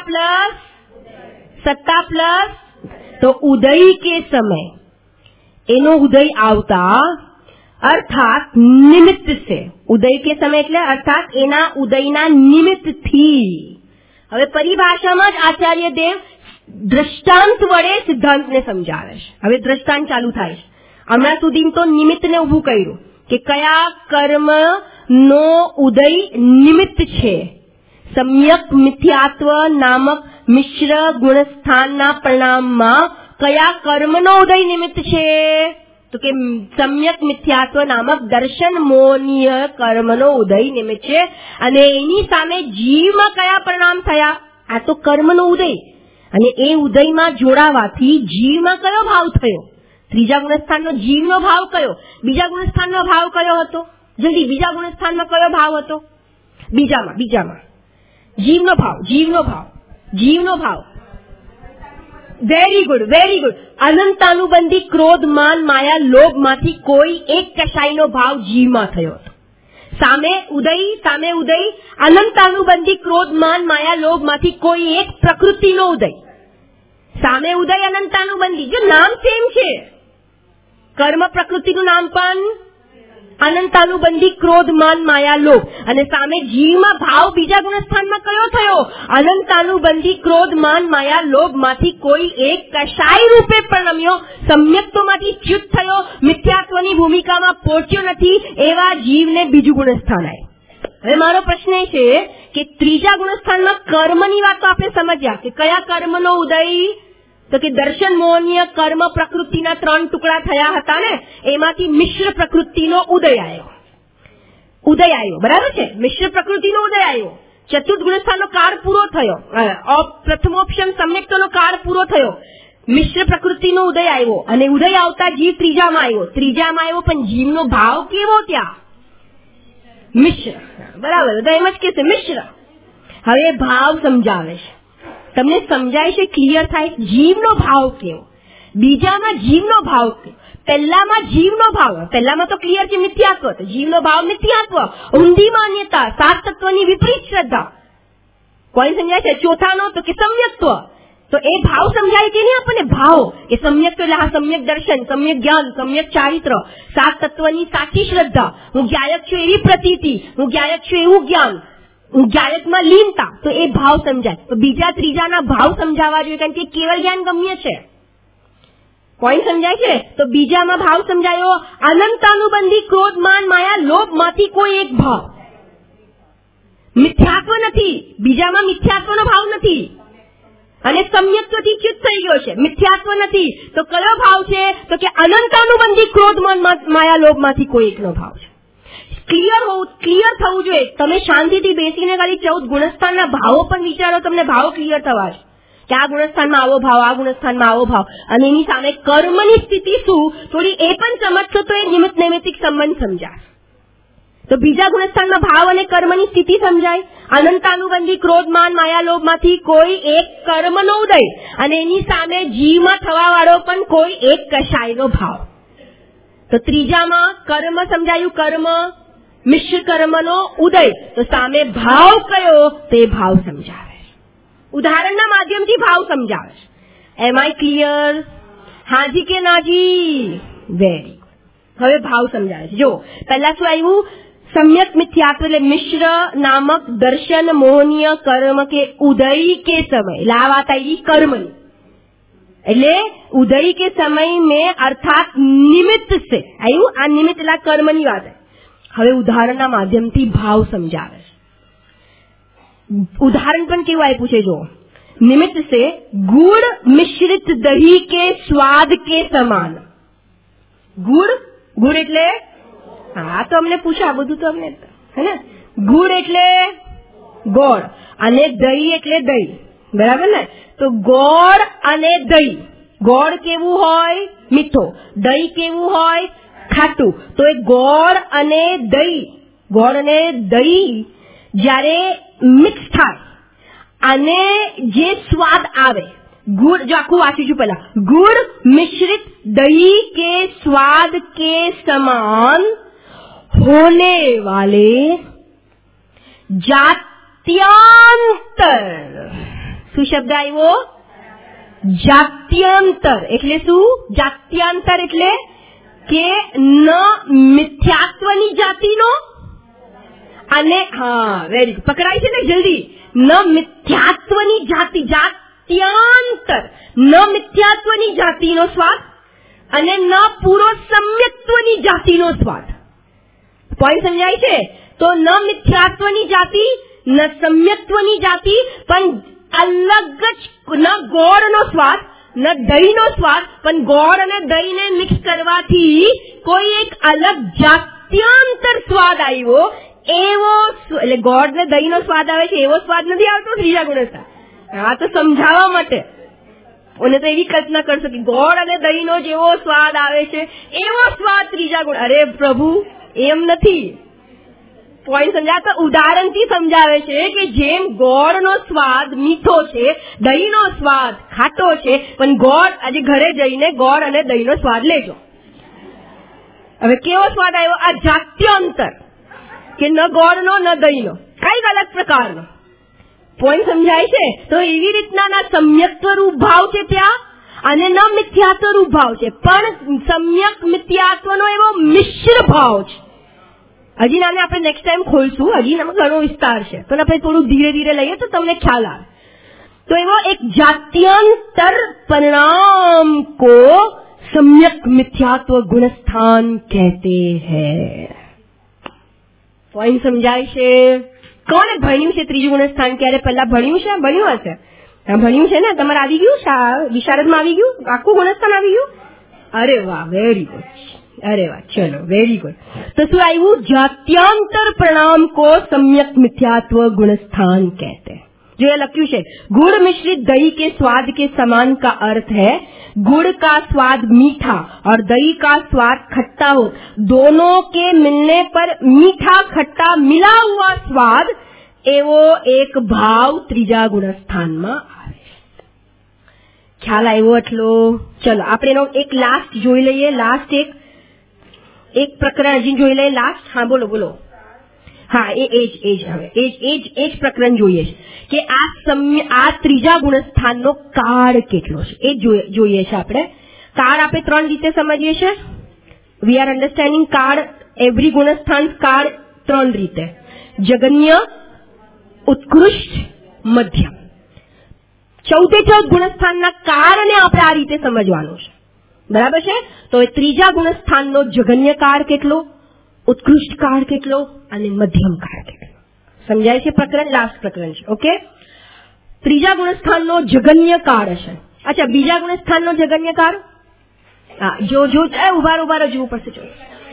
प्लस तो उदय के समय, एनो उदय आवता अर्थात निमित्त से, उदय के समय એટલે અર્થાત એના ઉદયના નિમિત્ત થી. હવે પરિભાષામાં જ આચાર્ય દેવ દ્રષ્ટાંત વડે સિદ્ધાંતને સમજાવે છે. હવે દ્રષ્ટાંત ચાલુ થાય છે. હમણાં સુધી તો નિમિત્તને ઊભું કર્યું કે કયા કર્મનો ઉદય નિમિત્ત છે. सम्यक मिथ्यात्व नामक मिश्र गुणस्थानના પરિણામમાં કયા કર્મનો ઉદય નિમિત્ત છે? તો કે सम्यक मिथ्यात्व नामक दर्शन मोहनीय કર્મનો ઉદય નિમિત્ત છે. અને એની સામે જીવમાં કયા પરિણામ થયા? આ તો કર્મનો ઉદય, અને એ ઉદયમાં જોડાવાથી જીવમાં કયો ભાવ થયો? ત્રીજા ગુણસ્થાનનો જીવનો ભાવ કયો? બીજા ગુણસ્થાનનો ભાવ કયો હતો? જલ્દી, બીજા ગુણસ્થાનમાં કયો ભાવ હતો? બીજામાં જીવનો ભાવ. Very good. અનંતાનુબંધી ક્રોધ માન માયા લોભમાંથી કોઈ એક કશાયનો ભાવ જીવમાં થયો હતો. સામે ઉદય અનંતાનુબંધી ક્રોધ માન માયા લોભમાંથી કોઈ એક પ્રકૃતિનો ઉદય. સામે ઉદય અનંતાનુબંધી, જો નામ સેમ છે, કર્મ પ્રકૃતિનું નામ પણ અનંતાનુબંધી ક્રોધ માન માયા લોભ, અને સામે જીવમાં ભાવ બીજા ગુણસ્થાનમાં કયો થયો? અનંતાનુબંધી ક્રોધ માન માયા લોભમાંથી કોઈ એક કશાય રૂપે પરિણમ્યો, સમ્યક્તોમાંથી ચ્યુત થયો, મિથ્યાત્વની ભૂમિકામાં પહોંચ્યો નથી, એવા જીવને બીજું ગુણસ્થાન આવ્યું. હવે મારો પ્રશ્ન એ છે કે ત્રીજા ગુણસ્થાનમાં કર્મની વાત તો આપણે સમજ્યા કે કયા કર્મનો ઉદય? તો કે દર્શન મોહનીય કર્મ પ્રકૃતિના 3 ટુકડા થયા હતા ને, એમાંથી મિશ્ર પ્રકૃતિનો ઉદય આવ્યો. બરાબર છે? મિશ્ર પ્રકૃતિનો ઉદય આવ્યો. ચતુર્થ ગુણસ્થાનનો કાળ પૂરો થયો, પ્રથમોપશમ સમ્યક્તનો કાળ પૂરો થયો, મિશ્ર પ્રકૃતિનો ઉદય આવ્યો, અને ઉદય આવતા જીવ ત્રીજામાં આવ્યો. પણ જીવનો ભાવ કેવો ત્યાં? મિશ્ર. બરાબર, બધા એમ જ કે છે મિશ્ર. હવે ભાવ સમજાવે છે, તમને સમજાય છે, ક્લિયર થાય જીવનો ભાવ કેવો. બીજામાં જીવનો ભાવ, પહેલામાં જીવનો ભાવ, પહેલામાં તો ક્લિયર છે મિથ્યાત્વ, તો જીવનો ભાવ મિથ્યાત્વ, ઊંધી માન્યતા, સાત તત્વની વિપરીત શ્રદ્ધા. કોઈ સમજાય છે? ચોથાનો તો કે સમ્યક્ત્વ, તો એ ભાવ સમજાય કે નહીં આપણને? ભાવ કે સમ્યક એટલે હા સમ્યક દર્શન, સમ્યક જ્ઞાન, સમ્યક ચારિત્ર, સાત તત્વની સાચી શ્રદ્ધા, હું જ્ઞાયક છું એવી પ્રતીતિ, હું જ્ઞાયક છું એવું જ્ઞાન, હું જ્ઞાયકમાં લીનતા, તો એ ભાવ સમજાય. તો બીજા ત્રીજાના ભાવ સમજાવવા જોઈએ, કારણ કે કેવળ જ્ઞાન ગમ્ય છે. પોઈન્ટ સમજાય છે? તો બીજામાં ભાવ સમજાયો અનંતાનુબંધી ક્રોધ માન માયા લોભ માંથી કોઈ એક ભાવ. મિથ્યાત્વ નથી, બીજામાં મિથ્યાત્વનો ભાવ નથી અને સમ્યક્ત્વથી ચ્યુત થઈ ગયો છે, મિથ્યાત્વ નથી. તો કયો ભાવ છે? તો કે અનંતાનુબંધી ક્રોધ માન માયા લોભ માંથી કોઈ એકનો ભાવ છે. ક્લિયર થવું જોઈએ. તમે શાંતિથી બેસીને ખાલી 14 ગુણસ્થાનના ભાવો પણ વિચારો, તમને ભાવ ક્લિયર થવા છે કે આ ગુણસ્થાનમાં આવો ભાવ, આ ગુણસ્થાનમાં આવો ભાવ, અને એની સામે કર્મની સ્થિતિ શું, થોડી એ પણ સમજશો તો એ નિમિત્ત નૈમિત્તિક સંબંધ સમજાય. તો બીજા ગુણસ્થાનમાં ભાવ અને કર્મની સ્થિતિ સમજાય. અનંતાનુબંધી ક્રોધ માન માયા લોભ માંથી કોઈ એક કર્મનો ઉદય અને એની સામે જીવમાં થવા વાળો પણ કોઈ એક કશાયનો ભાવ. તો ત્રીજામાં કર્મ સમજાયું, કર્મ મિશ્ર કર્મનો ઉદય, તો સામે ભાવ કયો તે ભાવ સમજાવે, ઉદાહરણના માધ્યમથી ભાવ સમજાવે. Am I clear? હાજી કે નાજી? Very good. હવે ભાવ સમજાવે છે. જો પહેલા શું આવ્યું? સમ્યક મિથ્યાત્વ એટલે મિશ્ર નામક દર્શન મોહનીય કર્મ के उदय के समय, लाभ आता है कर्म नहीं, એટલે ઉદય के समय में अर्थात निमित्त से आयु आ निमित्त ला कर्म ની વાત. હવે ઉદાહરણના માધ્યમથી ભાવ સમજાવે છે. ઉદાહરણ પણ કેવું આપ્યું છે જો, निमित्त से गुड़ मिश्रित दही के स्वाद के समान. गुड़ એટલે હા તો અમને પૂછો, આ બધું તો અમને હે ને. ગુડ એટલે ગોળ અને દહીં એટલે દહીં, બરાબર ને? તો ગોળ અને દહીં, ગોળ કેવું હોય? મીઠો. દહીં કેવું હોય? ખાટું. તો એ ગોળ અને દહીં જ્યારે મિક્સ થાય અને જે સ્વાદ આવે, गुड़, जो आखू वांचू छू पहला, गुड़ मिश्रित दही के स्वाद के समान होने वाले जात्यांतर. શું શબ્દ આવ્યો? જાત્યંતર. એટલે શું? જાત્યંતર એટલે કે ન મિથ્યાત્વની જાતિનો અને હા વેરી ગુડ, પકડાય છે ને જલ્દી. ન મિથ્યાત્વની જાતિ, જાત્યંતર, ન મિથ્યાત્વની જાતિનો સ્વાદ અને ન પૂરો સમ્યક્ત્વની જાતિનો સ્વાદ. પોઈન્ટ સમજાય છે? તો ન મિથ્યાત્વની જાતિ, ન સમ્યક્ત્વની જાતિ, પણ અલગ જ, ન ગોળનો સ્વાદ, ન દહીંનો સ્વાદ, પણ ગોળ અને દહીંને મિક્સ કરવાથી કોઈ એક અલગ જાત્યંતર સ્વાદ આવ્યો. એવો એટલે ગોળ ને દહીંનો સ્વાદ આવે છે એવો સ્વાદ નથી આવતો ત્રીજા ગુણસ્થાન. હા તો સમજાવવા માટે, અને તો એવી કલ્પના કરશો કે ગોળ અને દહીંનો જેવો સ્વાદ આવે છે એવો સ્વાદ ત્રીજા ગુણ. અરે પ્રભુ એમ નથી. પોઈન્ટ સમજાય તો ઉદાહરણથી સમજાવે છે કે જેમ ગોળનો સ્વાદ મીઠો છે, દહીંનો સ્વાદ ખાટો છે, પણ ગોળ આજે ઘરે જઈને ગોળ અને દહીંનો સ્વાદ લેજો. હવે કેવો સ્વાદ આવ્યો? આ જાત્યંતર કે ન ગોળનો ન દહીંનો, કઈક અલગ પ્રકારનો. પોઈન્ટ સમજાય છે? તો એવી રીતના સમ્યક્ત્વ રૂપ ભાવ છે ત્યાં અને ન મિથ્યાત્વ રૂપ ભાવ છે, પણ સમ્યક મિથ્યાત્વનો એવો મિશ્ર ભાવ છે. હજી નાને આપણે નેક્સ્ટ ટાઈમ ખોલશું, હજી આમાં ઘણો વિસ્તાર છે, પણ આપણે થોડું ધીરે ધીરે લઈએ તો તમને ખ્યાલ આવે. તો એવો એક જાત્યંतर परिणाम को सम्यक मिथ्यात्व गुणस्थान कहते हैं. પોઈન્ટ સમજાય છે? કોને ભણ્યું છે ત્રીજું ગુણસ્થાન? ક્યારે પહેલા ભણ્યું છે? ભણ્યું હશે, ભણ્યું છે ને? તમારે આવી ગયું? વિશારદમાં આવી ગયું? આખું ગુણસ્થાન આવી ગયું? અરે વાહ, વેરી ગુડ. अरे वाह, चलो वेरी गुड. तो શું આવ્યું? જાત્યંતર परिणाम को सम्यक मिथ्यात्व गुणस्थान कहते हैं. जो ये लख्यू है, गुड़ मिश्रित दही के स्वाद के समान का अर्थ है गुड़ का स्वाद मीठा और दही का स्वाद खट्टा हो, दोनों के मिलने पर मीठा खट्टा मिला हुआ स्वाद एवो एक भाव त्रीजा गुणस्थान में આવે. ખ્યાલ આવ્યો એટલો? ચલો આપણે એનો એક લાસ્ટ જોઈ લઈએ. લાસ્ટ એક પ્રકરણ હજી જોઈ લઈએ. લાસ્ટ. હા બોલો બોલો. હા એ જ પ્રકરણ જોઈએ છે કે આ ત્રીજા ગુણસ્થાનનો કાળ કેટલો છે એ જોઈએ છે આપણે. કાળ આપણે 3 રીતે સમજીએ છીએ. વી આર અન્ડરસ્ટેન્ડિંગ કાળ, એવરી ગુણસ્થાન કાળ 3 રીતે: જગન્ય, ઉત્કૃષ્ટ, મધ્યમ. 14 ગુણસ્થાનના કાળને આપણે આ રીતે સમજવાનું છે. બરાબર છે? તો એ ત્રીજા ગુણસ્થાનનો જગન્ય કાળ કેટલો, ઉત્કૃષ્ટ કાળ કેટલો અને મધ્યમ કાળ કેટલો. સમજાય છે પ્રકરણ? લાસ્ટ પ્રકરણ છે. ઓકે. ત્રીજા ગુણસ્થાનનો જગન્ય કાળ હશે. અચ્છા, બીજા ગુણસ્થાનનો જગન્ય કાળ? હા, જો ઉભા જોવું પડશે.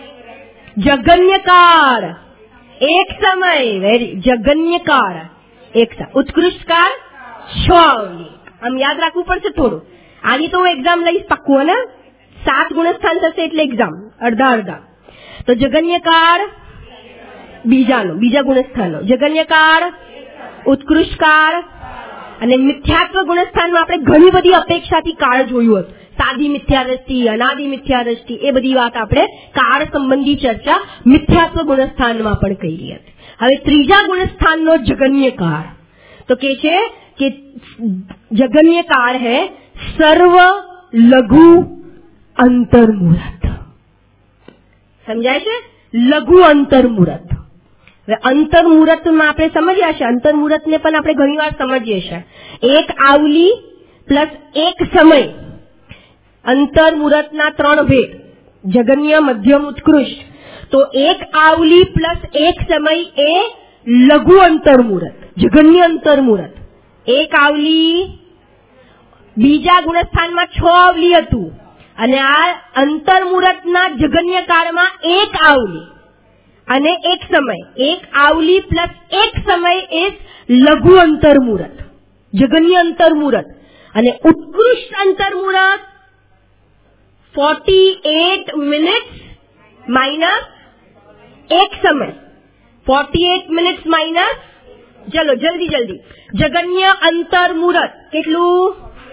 જગન્ય કાળ એક સમય, જગન્ય કાળ એક સમય, ઉત્કૃષ્ટ કાળ 6 અવલી. આમ યાદ રાખવું પડશે થોડું. આની તો હું એક્ઝામ લઈશ પાક્કું, ને 7 ગુણસ્થાન થશે એટલે એક્ઝામ અડધા. તો જગન્ય કાળ બીજા ગુણસ્થાનનો જગન્ય કાળ, ઉત્કૃષ્ટ કાળ અને મિથ્યાત્વ ગુણસ્થાનમાં આપણે ઘણી બધી અપેક્ષાથી કાળ જોયું હતું. સાદી મિથ્યા દ્રષ્ટિ, અનાદિ મિથ્યા દ્રષ્ટિ, એ બધી વાત આપણે કાળ સંબંધી ચર્ચા મિથ્યાત્વ ગુણસ્થાનમાં પણ કરી હતી. હવે ત્રીજા ગુણસ્થાનનો જગન્ય કાળ તો કે છે કે જગન્ય કાળ है सर्व लघु अंतर्मुहूर्त. સમજાય છે? લઘુ અંતર્મુહૂર્ત. હવે અંતર્મુહૂર્તમાં આપણે સમજ્યા છે, અંતર્મુહૂર્તને પણ આપણે ઘણીવાર સમજીએ છીએ. એક આવલી પ્લસ એક સમય. અંતર્મુહૂર્તના 3 ભેદ: જગન્ય, મધ્યમ, ઉત્કૃષ્ટ. તો એક આવલી પ્લસ એક સમય એ લઘુ અંતર્મુહૂર્ત, જગન્ય અંતર્મુહૂર્ત. એક આવલી, બીજા ગુણસ્થાનમાં 6 આવલી હતું અને આ અંતર્મુહૂર્તના જગન્ય કાળમાં એક આવલી અને એક સમય. એક આવલી પ્લસ એક સમય એ લઘુ અંતર્મુહૂર્ત, જગન્ય અંતર્મુહૂર્ત. અને ઉત્કૃષ્ટ અંતર્મુહૂર્ત 48 મિનિટ્સ માઇનસ એક સમય. 48 મિનિટ્સ માઇનસ, ચલો જલ્દી. જગન્ય અંતર્મુહૂર્ત કેટલું?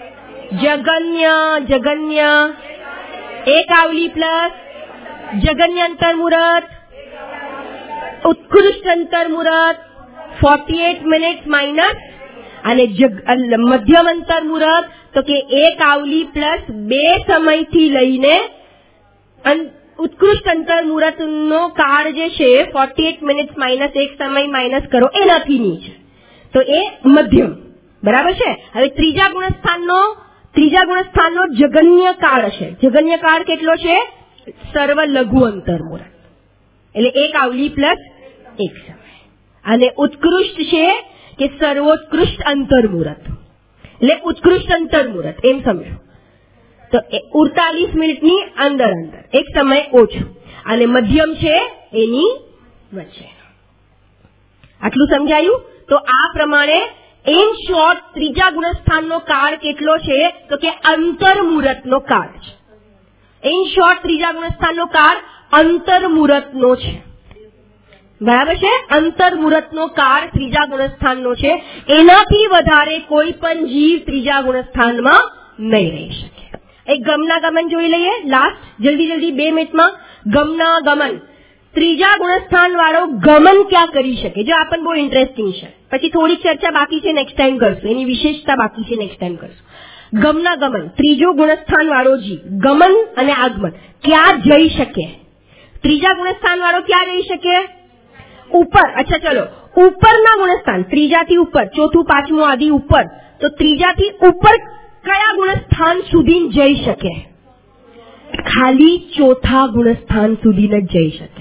જગન્ય એક આવલી પ્લસ જગન્ય અંતર્મુહૂર્ત, ઉત્કૃષ્ટ અંતર્મુહૂર્ત 48 મિનિટ્સ માઇનસ અને મધ્યમ અંતર્મુહૂર્ત તો કે એક આવલી પ્લસ 2 સમયથી લઈને ઉત્કૃષ્ટ અંતર્મુહૂર્તનો કાળ જે છે 48 મિનિટ્સ માઇનસ એક સમય માઇનસ કરો એનાથી નીચે, તો એ મધ્યમ. બરાબર છે? હવે ત્રીજા ગુણસ્થાનનો જગન્ય કાળ છે. જગન્ય કાળ કેટલો છે? સર્વ લઘુ અંતર્મુહૂર્ત, એટલે એક આવલી પ્લસ એક સમય. અને ઉત્કૃષ્ટ છે કે સર્વોત્કૃષ્ટ અંતર્મુહૂર્ત, એટલે ઉત્કૃષ્ટ અંતર્મુહૂર્ત એમ સમજો. તો 48 મિનિટની અંદર એક સમય ઓછો અને મધ્યમ છે એની વચ્ચે. આટલું સમજાયું? તો આ પ્રમાણે ઇન શોર્ટ ત્રીજા ગુણસ્થાનનો કાળ કેટલો છે? તો કે અંતર્મુહૂર્તનો કાળ છે. ઇન શોર્ટ ત્રીજા ગુણસ્થાનનો કાળ અંતર્મુહૂર્તનો છે. બરાબર છે? અંતર્મુહૂર્તનો કાળ ત્રીજા ગુણસ્થાનનો છે. એનાથી વધારે કોઈ પણ જીવ ત્રીજા ગુણસ્થાનમાં નહીં રહી શકે. એક ગમના ગમન જોઈ લઈએ. લાસ્ટ જલ્દી 2 મિનિટમાં. ગમના ગમન. ત્રીજા ગુણસ્થાન વાળો ગમન ક્યાં કરી શકે? જો આપણને બહુ ઇન્ટરેસ્ટિંગ છે. પછી થોડી ચર્ચા બાકી છે, નેક્સ્ટ ટાઈમ કરશું. એની વિશેષતા બાકી છે, નેક્સ્ટ ટાઈમ કરશું. ગમના ગમન, ત્રીજો ગુણસ્થાન વાળો જીવ ગમન અને આગમન ક્યાં જઈ શકે? ત્રીજા ગુણસ્થાન વાળો ક્યાં જઈ શકે? ઉપર. અચ્છા ચલો, ઉપરના ગુણસ્થાન, ત્રીજાથી ઉપર, ચોથું પાંચમું આદિ ઉપર. તો ત્રીજાથી ઉપર કયા ગુણસ્થાન સુધી જઈ શકે? ખાલી ચોથા ગુણસ્થાન સુધી જ જઈ શકે.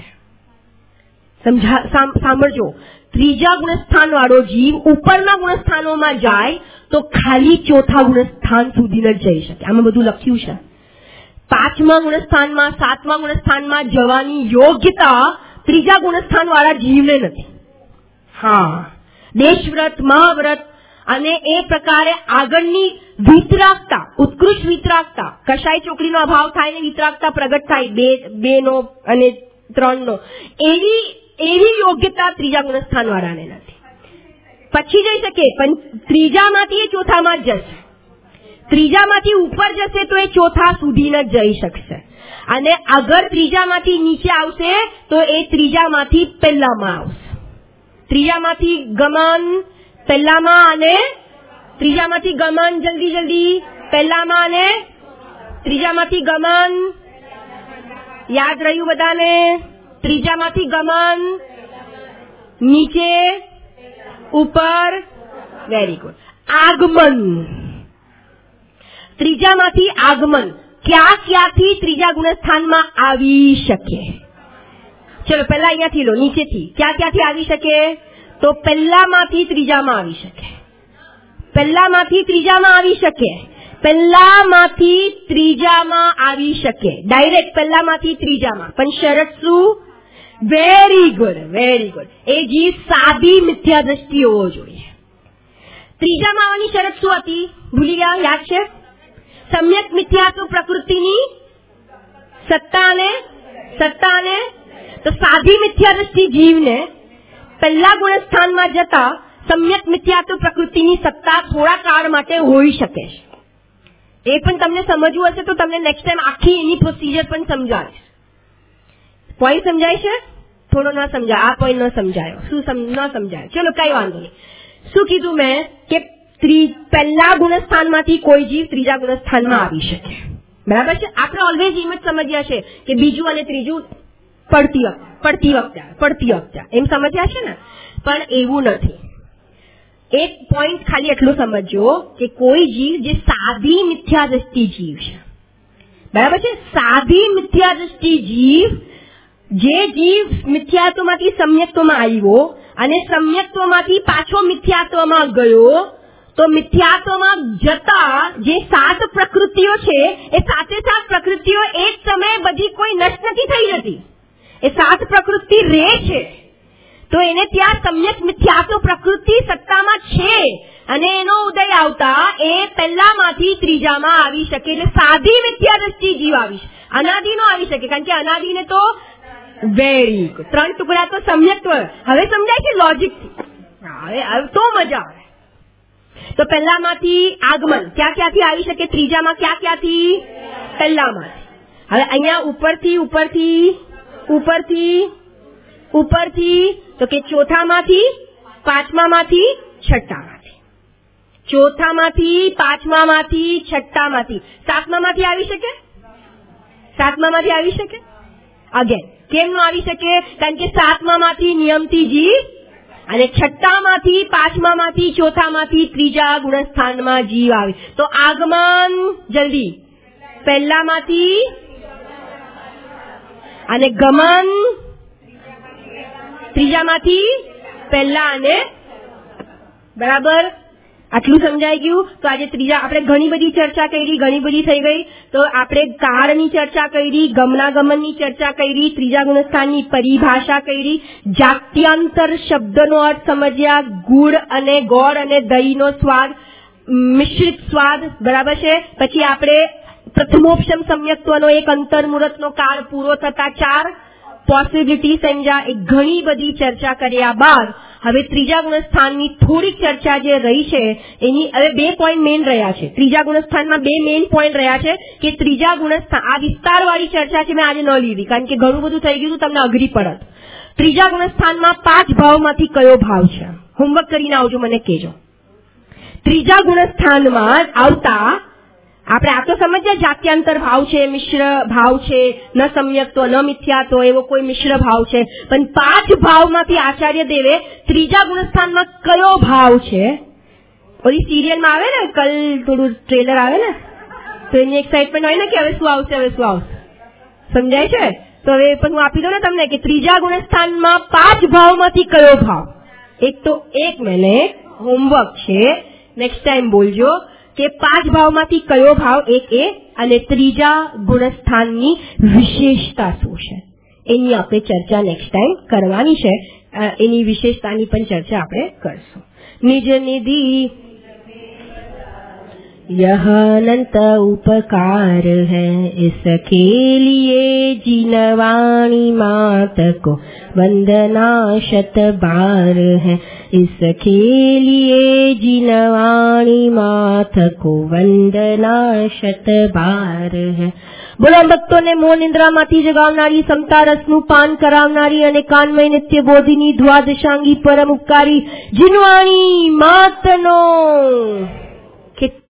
સાંભળજો, ત્રીજા ગુણસ્થાન વાળો જીવ ઉપરના ગુણસ્થાનોમાં જાય તો ખાલી ચોથા ગુણસ્થાન સુધી જ જઈ શકે. આમાં બધું લખ્યું છે. 5મા ગુણસ્થાનમાં, 7મા ગુણસ્થાનમાં જવાની યોગ્યતા ત્રીજા ગુણસ્થાન વાળા જીવને નથી. હા, દેશવ્રત, મહાવ્રત અને એ પ્રકારે આગળની વિતરાગતા, ઉત્કૃષ્ટ વિતરાગતા, કશાય ચોકડીનો અભાવ થાય ને વિતરાગતા પ્રગટ થાય 2 નો અને 3 નો, એવી યોગ્યતા ત્રીજા ગુણસ્થાન વાળાને નથી. પછી જઈ શકે પણ ત્રીજામાંથી ચોથામાં જ જશે. ત્રીજામાંથી ઉપર જશે તો એ ચોથા સુધી ન જઈ શકશે, અને અગર ત્રીજામાંથી નીચે આવશે તો એ ત્રીજામાંથી પહેલામાં આવશે. ત્રીજામાંથી ગમન પહેલામાં, અને ત્રીજામાંથી ગમન જલ્દી પહેલામાં, અને ત્રીજામાંથી ગમન, યાદ રહ્યું બધાને? ત્રીજામાંથી ગમન નીચે ઉપર, વેરી ગુડ. આગમન, ત્રીજામાંથી આગમન ક્યાંથી ત્રીજા ગુણસ્થાનમાં આવી શકે? ચલો પહેલા અહીંયાથી લો, નીચેથી ક્યાંથી આવી શકે? તો પહેલામાંથી ત્રીજામાં આવી શકે, પહેલામાંથી ત્રીજામાં આવી શકે, પહેલામાંથી ત્રીજામાં આવી શકે, ડાયરેક્ટ પહેલામાંથી ત્રીજામાં. પણ શરત શું? વેરી ગુડ, એ જીવ સાદી મિથ્યા દ્રષ્ટિ હોવો જોઈએ. ત્રીજામાં આવવાની શરત શું હતી? ભૂલી ગયા? યાદ છે? સમ્યક મિથ્યાત્વ પ્રકૃતિની સત્તા અને તો સાદી મિથ્યા દ્રષ્ટિ જીવને પહેલા ગુણસ્થાનમાં જતા સમ્યક મિથ્યાત્વ પ્રકૃતિની સત્તા થોડા કાળ માટે હોઈ શકે છે. એ પણ તમને સમજવું હશે તો તમને નેક્સ્ટ ટાઈમ આખી એની પ્રોસિજર પણ સમજાવીશ. પોઈન્ટ સમજાય છે? થોડો ન સમજાય, આ પોઈન્ટ ન સમજાયો, શું ન સમજાય? ચલો કઈ વાંધો નહીં. શું કીધું મેં કે પહેલા ગુણસ્થાનમાંથી કોઈ જીવ ત્રીજા ગુણસ્થાનમાં આવી શકે, બરાબર છે? આપણે ઓલવેઝ એમ જ સમજ્યા છે કે બીજું અને ત્રીજું પડતી વખતે એમ સમજ્યા છે ને, પણ એવું નથી. એક પોઈન્ટ ખાલી એટલું સમજો કે કોઈ જીવ જે સાદી મિથ્યા દ્રષ્ટિ જીવ છે, બરાબર છે? સાદી મિથ્યા દ્રષ્ટિ જીવ, જે જીવ મિથ્યાત્વમાંથી સમ્યક્ત્વમાં આવ્યો અને સમ્યક્ત્વમાંથી પાછો મિથ્યાત્વમાં ગયો, તો મિથ્યાત્વમાં જતા જે 7 પ્રકૃતિઓ છે એ સાતે 7 પ્રકૃતિઓ એક સમયે બધી કોઈ નષ્ટ નથી થઈ જતી. એ 7 પ્રકૃતિ રહે છે, તો એને ત્યાં સમ્યક મિથ્યાત્વ પ્રકૃતિ સત્તામાં છે, અને એનો ઉદય આવતા એ પહેલામાંથી ત્રીજામાં આવી શકે. એટલે સાદી મિથ્યા દ્રષ્ટિ જીવ આવી શકે, અનાદિ નો આવી શકે, કારણ કે અનાદિને તો વેરી ગુડ 3 ટુકડા તો સમ્યક્ત્વ. હવે સમજાય છે લોજિક? હવે તો મજા આવે. તો પહેલામાંથી આગમન ક્યાંથી આવી શકે? ત્રીજામાં ક્યાંથી? પહેલામાંથી. હવે અહીંયા ઉપરથી તો કે ચોથામાંથી, પાંચમામાંથી, છઠ્ઠામાંથી. ચોથામાંથી, પાંચમામાંથી, છઠ્ઠામાંથી. સાતમામાંથી આવી શકે? સાતમામાંથી આવી શકે? અગેન કેમ ન આવી શકે? કારણ કે સાતમામાંથી નિયમથી જીવ, અને છઠ્ઠામાંથી, પાંચમામાંથી, ચોથામાંથી ત્રીજા ગુણસ્થાનમાં જીવ આવે. તો આગમન જલ્દી પહેલામાંથી, અને ગમન ત્રીજામાંથી પહેલા, અને બરાબર આટલું સમજાઈ ગયું? તો આજે ત્રીજા આપણે ઘણી બધી ચર્ચા કરી, ઘણી બધી થઈ ગઈ. તો આપણે કાળની ચર્ચા કરી, ગમનાગમનની ચર્ચા કરી, ત્રીજા ગુણસ્થાનની પરિભાષા કરી, જાત્યાંતર શબ્દનો અર્થ સમજ્યા, ગુડ અને ગોળ અને દહીંનો સ્વાદ, મિશ્રિત સ્વાદ, બરાબર છે? પછી આપણે પ્રથમોપશમ સમ્યક્ત્વનો એક અંતર્મુહૂર્તનો કાળ પૂરો થતા 4 પોસિબિલિટી સમજ્યા. એ ઘણી બધી ચર્ચા કર્યા બાદ હવે ત્રીજા ગુણસ્થાનની થોડીક ચર્ચા જે રહી છે એની હવે 2 પોઈન્ટ મેઇન રહ્યા છે. ત્રીજા ગુણસ્થાનમાં 2 મેઇન પોઈન્ટ રહ્યા છે કે ત્રીજા ગુણસ્થાન, આ વિસ્તારવાળી ચર્ચા છે મેં આજે ન લીધી કારણ કે ઘણું બધું થઈ ગયું તમને અઘરી પડત. ત્રીજા ગુણસ્થાનમાં 5 ભાવમાંથી કયો ભાવ છે? હોમવર્ક કરીને આવજો, મને કહેજો. ત્રીજા ગુણસ્થાનમાં આવતા આપણે આ તો સમજ્યા જાત્યાંતર ભાવ છે, મિશ્ર ભાવ છે, ન સમ્યક્ત્વ ન મિથ્યાત્વ એવો કોઈ મિશ્ર ભાવ છે. પણ 5 ભાવમાંથી આચાર્ય દેવે ત્રીજા ગુણસ્થાનમાં કયો ભાવ છે? ઓલી સિરિયલમાં આવે ને, કલ થોડું ટ્રેલર આવે ને, તો એની એક્સાઇટમેન્ટ હોય ને કે હવે શું આવશે, સમજાય છે? તો હવે પણ હું આપી દઉં ને તમને કે ત્રીજા ગુણસ્થાનમાં 5 ભાવમાંથી કયો ભાવ? એક મિનિટ હોમવર્ક છે, નેક્સ્ટ ટાઈમ બોલજો કે 5 ભાવમાંથી કયો ભાવ? એક એ, અને ત્રીજા ગુણસ્થાનની વિશેષતા શું છે એની આપણે ચર્ચા નેક્સ્ટ ટાઈમ કરવાની છે. એની વિશેષતાની પણ ચર્ચા આપણે કરશું. નિજ નિધિ यह अनंत उपकार है, इसके लिए जिनवाणी मात को वंदना शत बार है। इसके लिए जिनवाणी मात को वंदना शत बार है। બોલો ભક્તોને મોહ નિંદ્રામાંથી જગાવનારી, સમતા રસનું પાન કરાવનારી અને કાનમય નિત્ય બોધિની દ્વાદશાંગી પરમ ઉપકારી જીનવાણી માતનો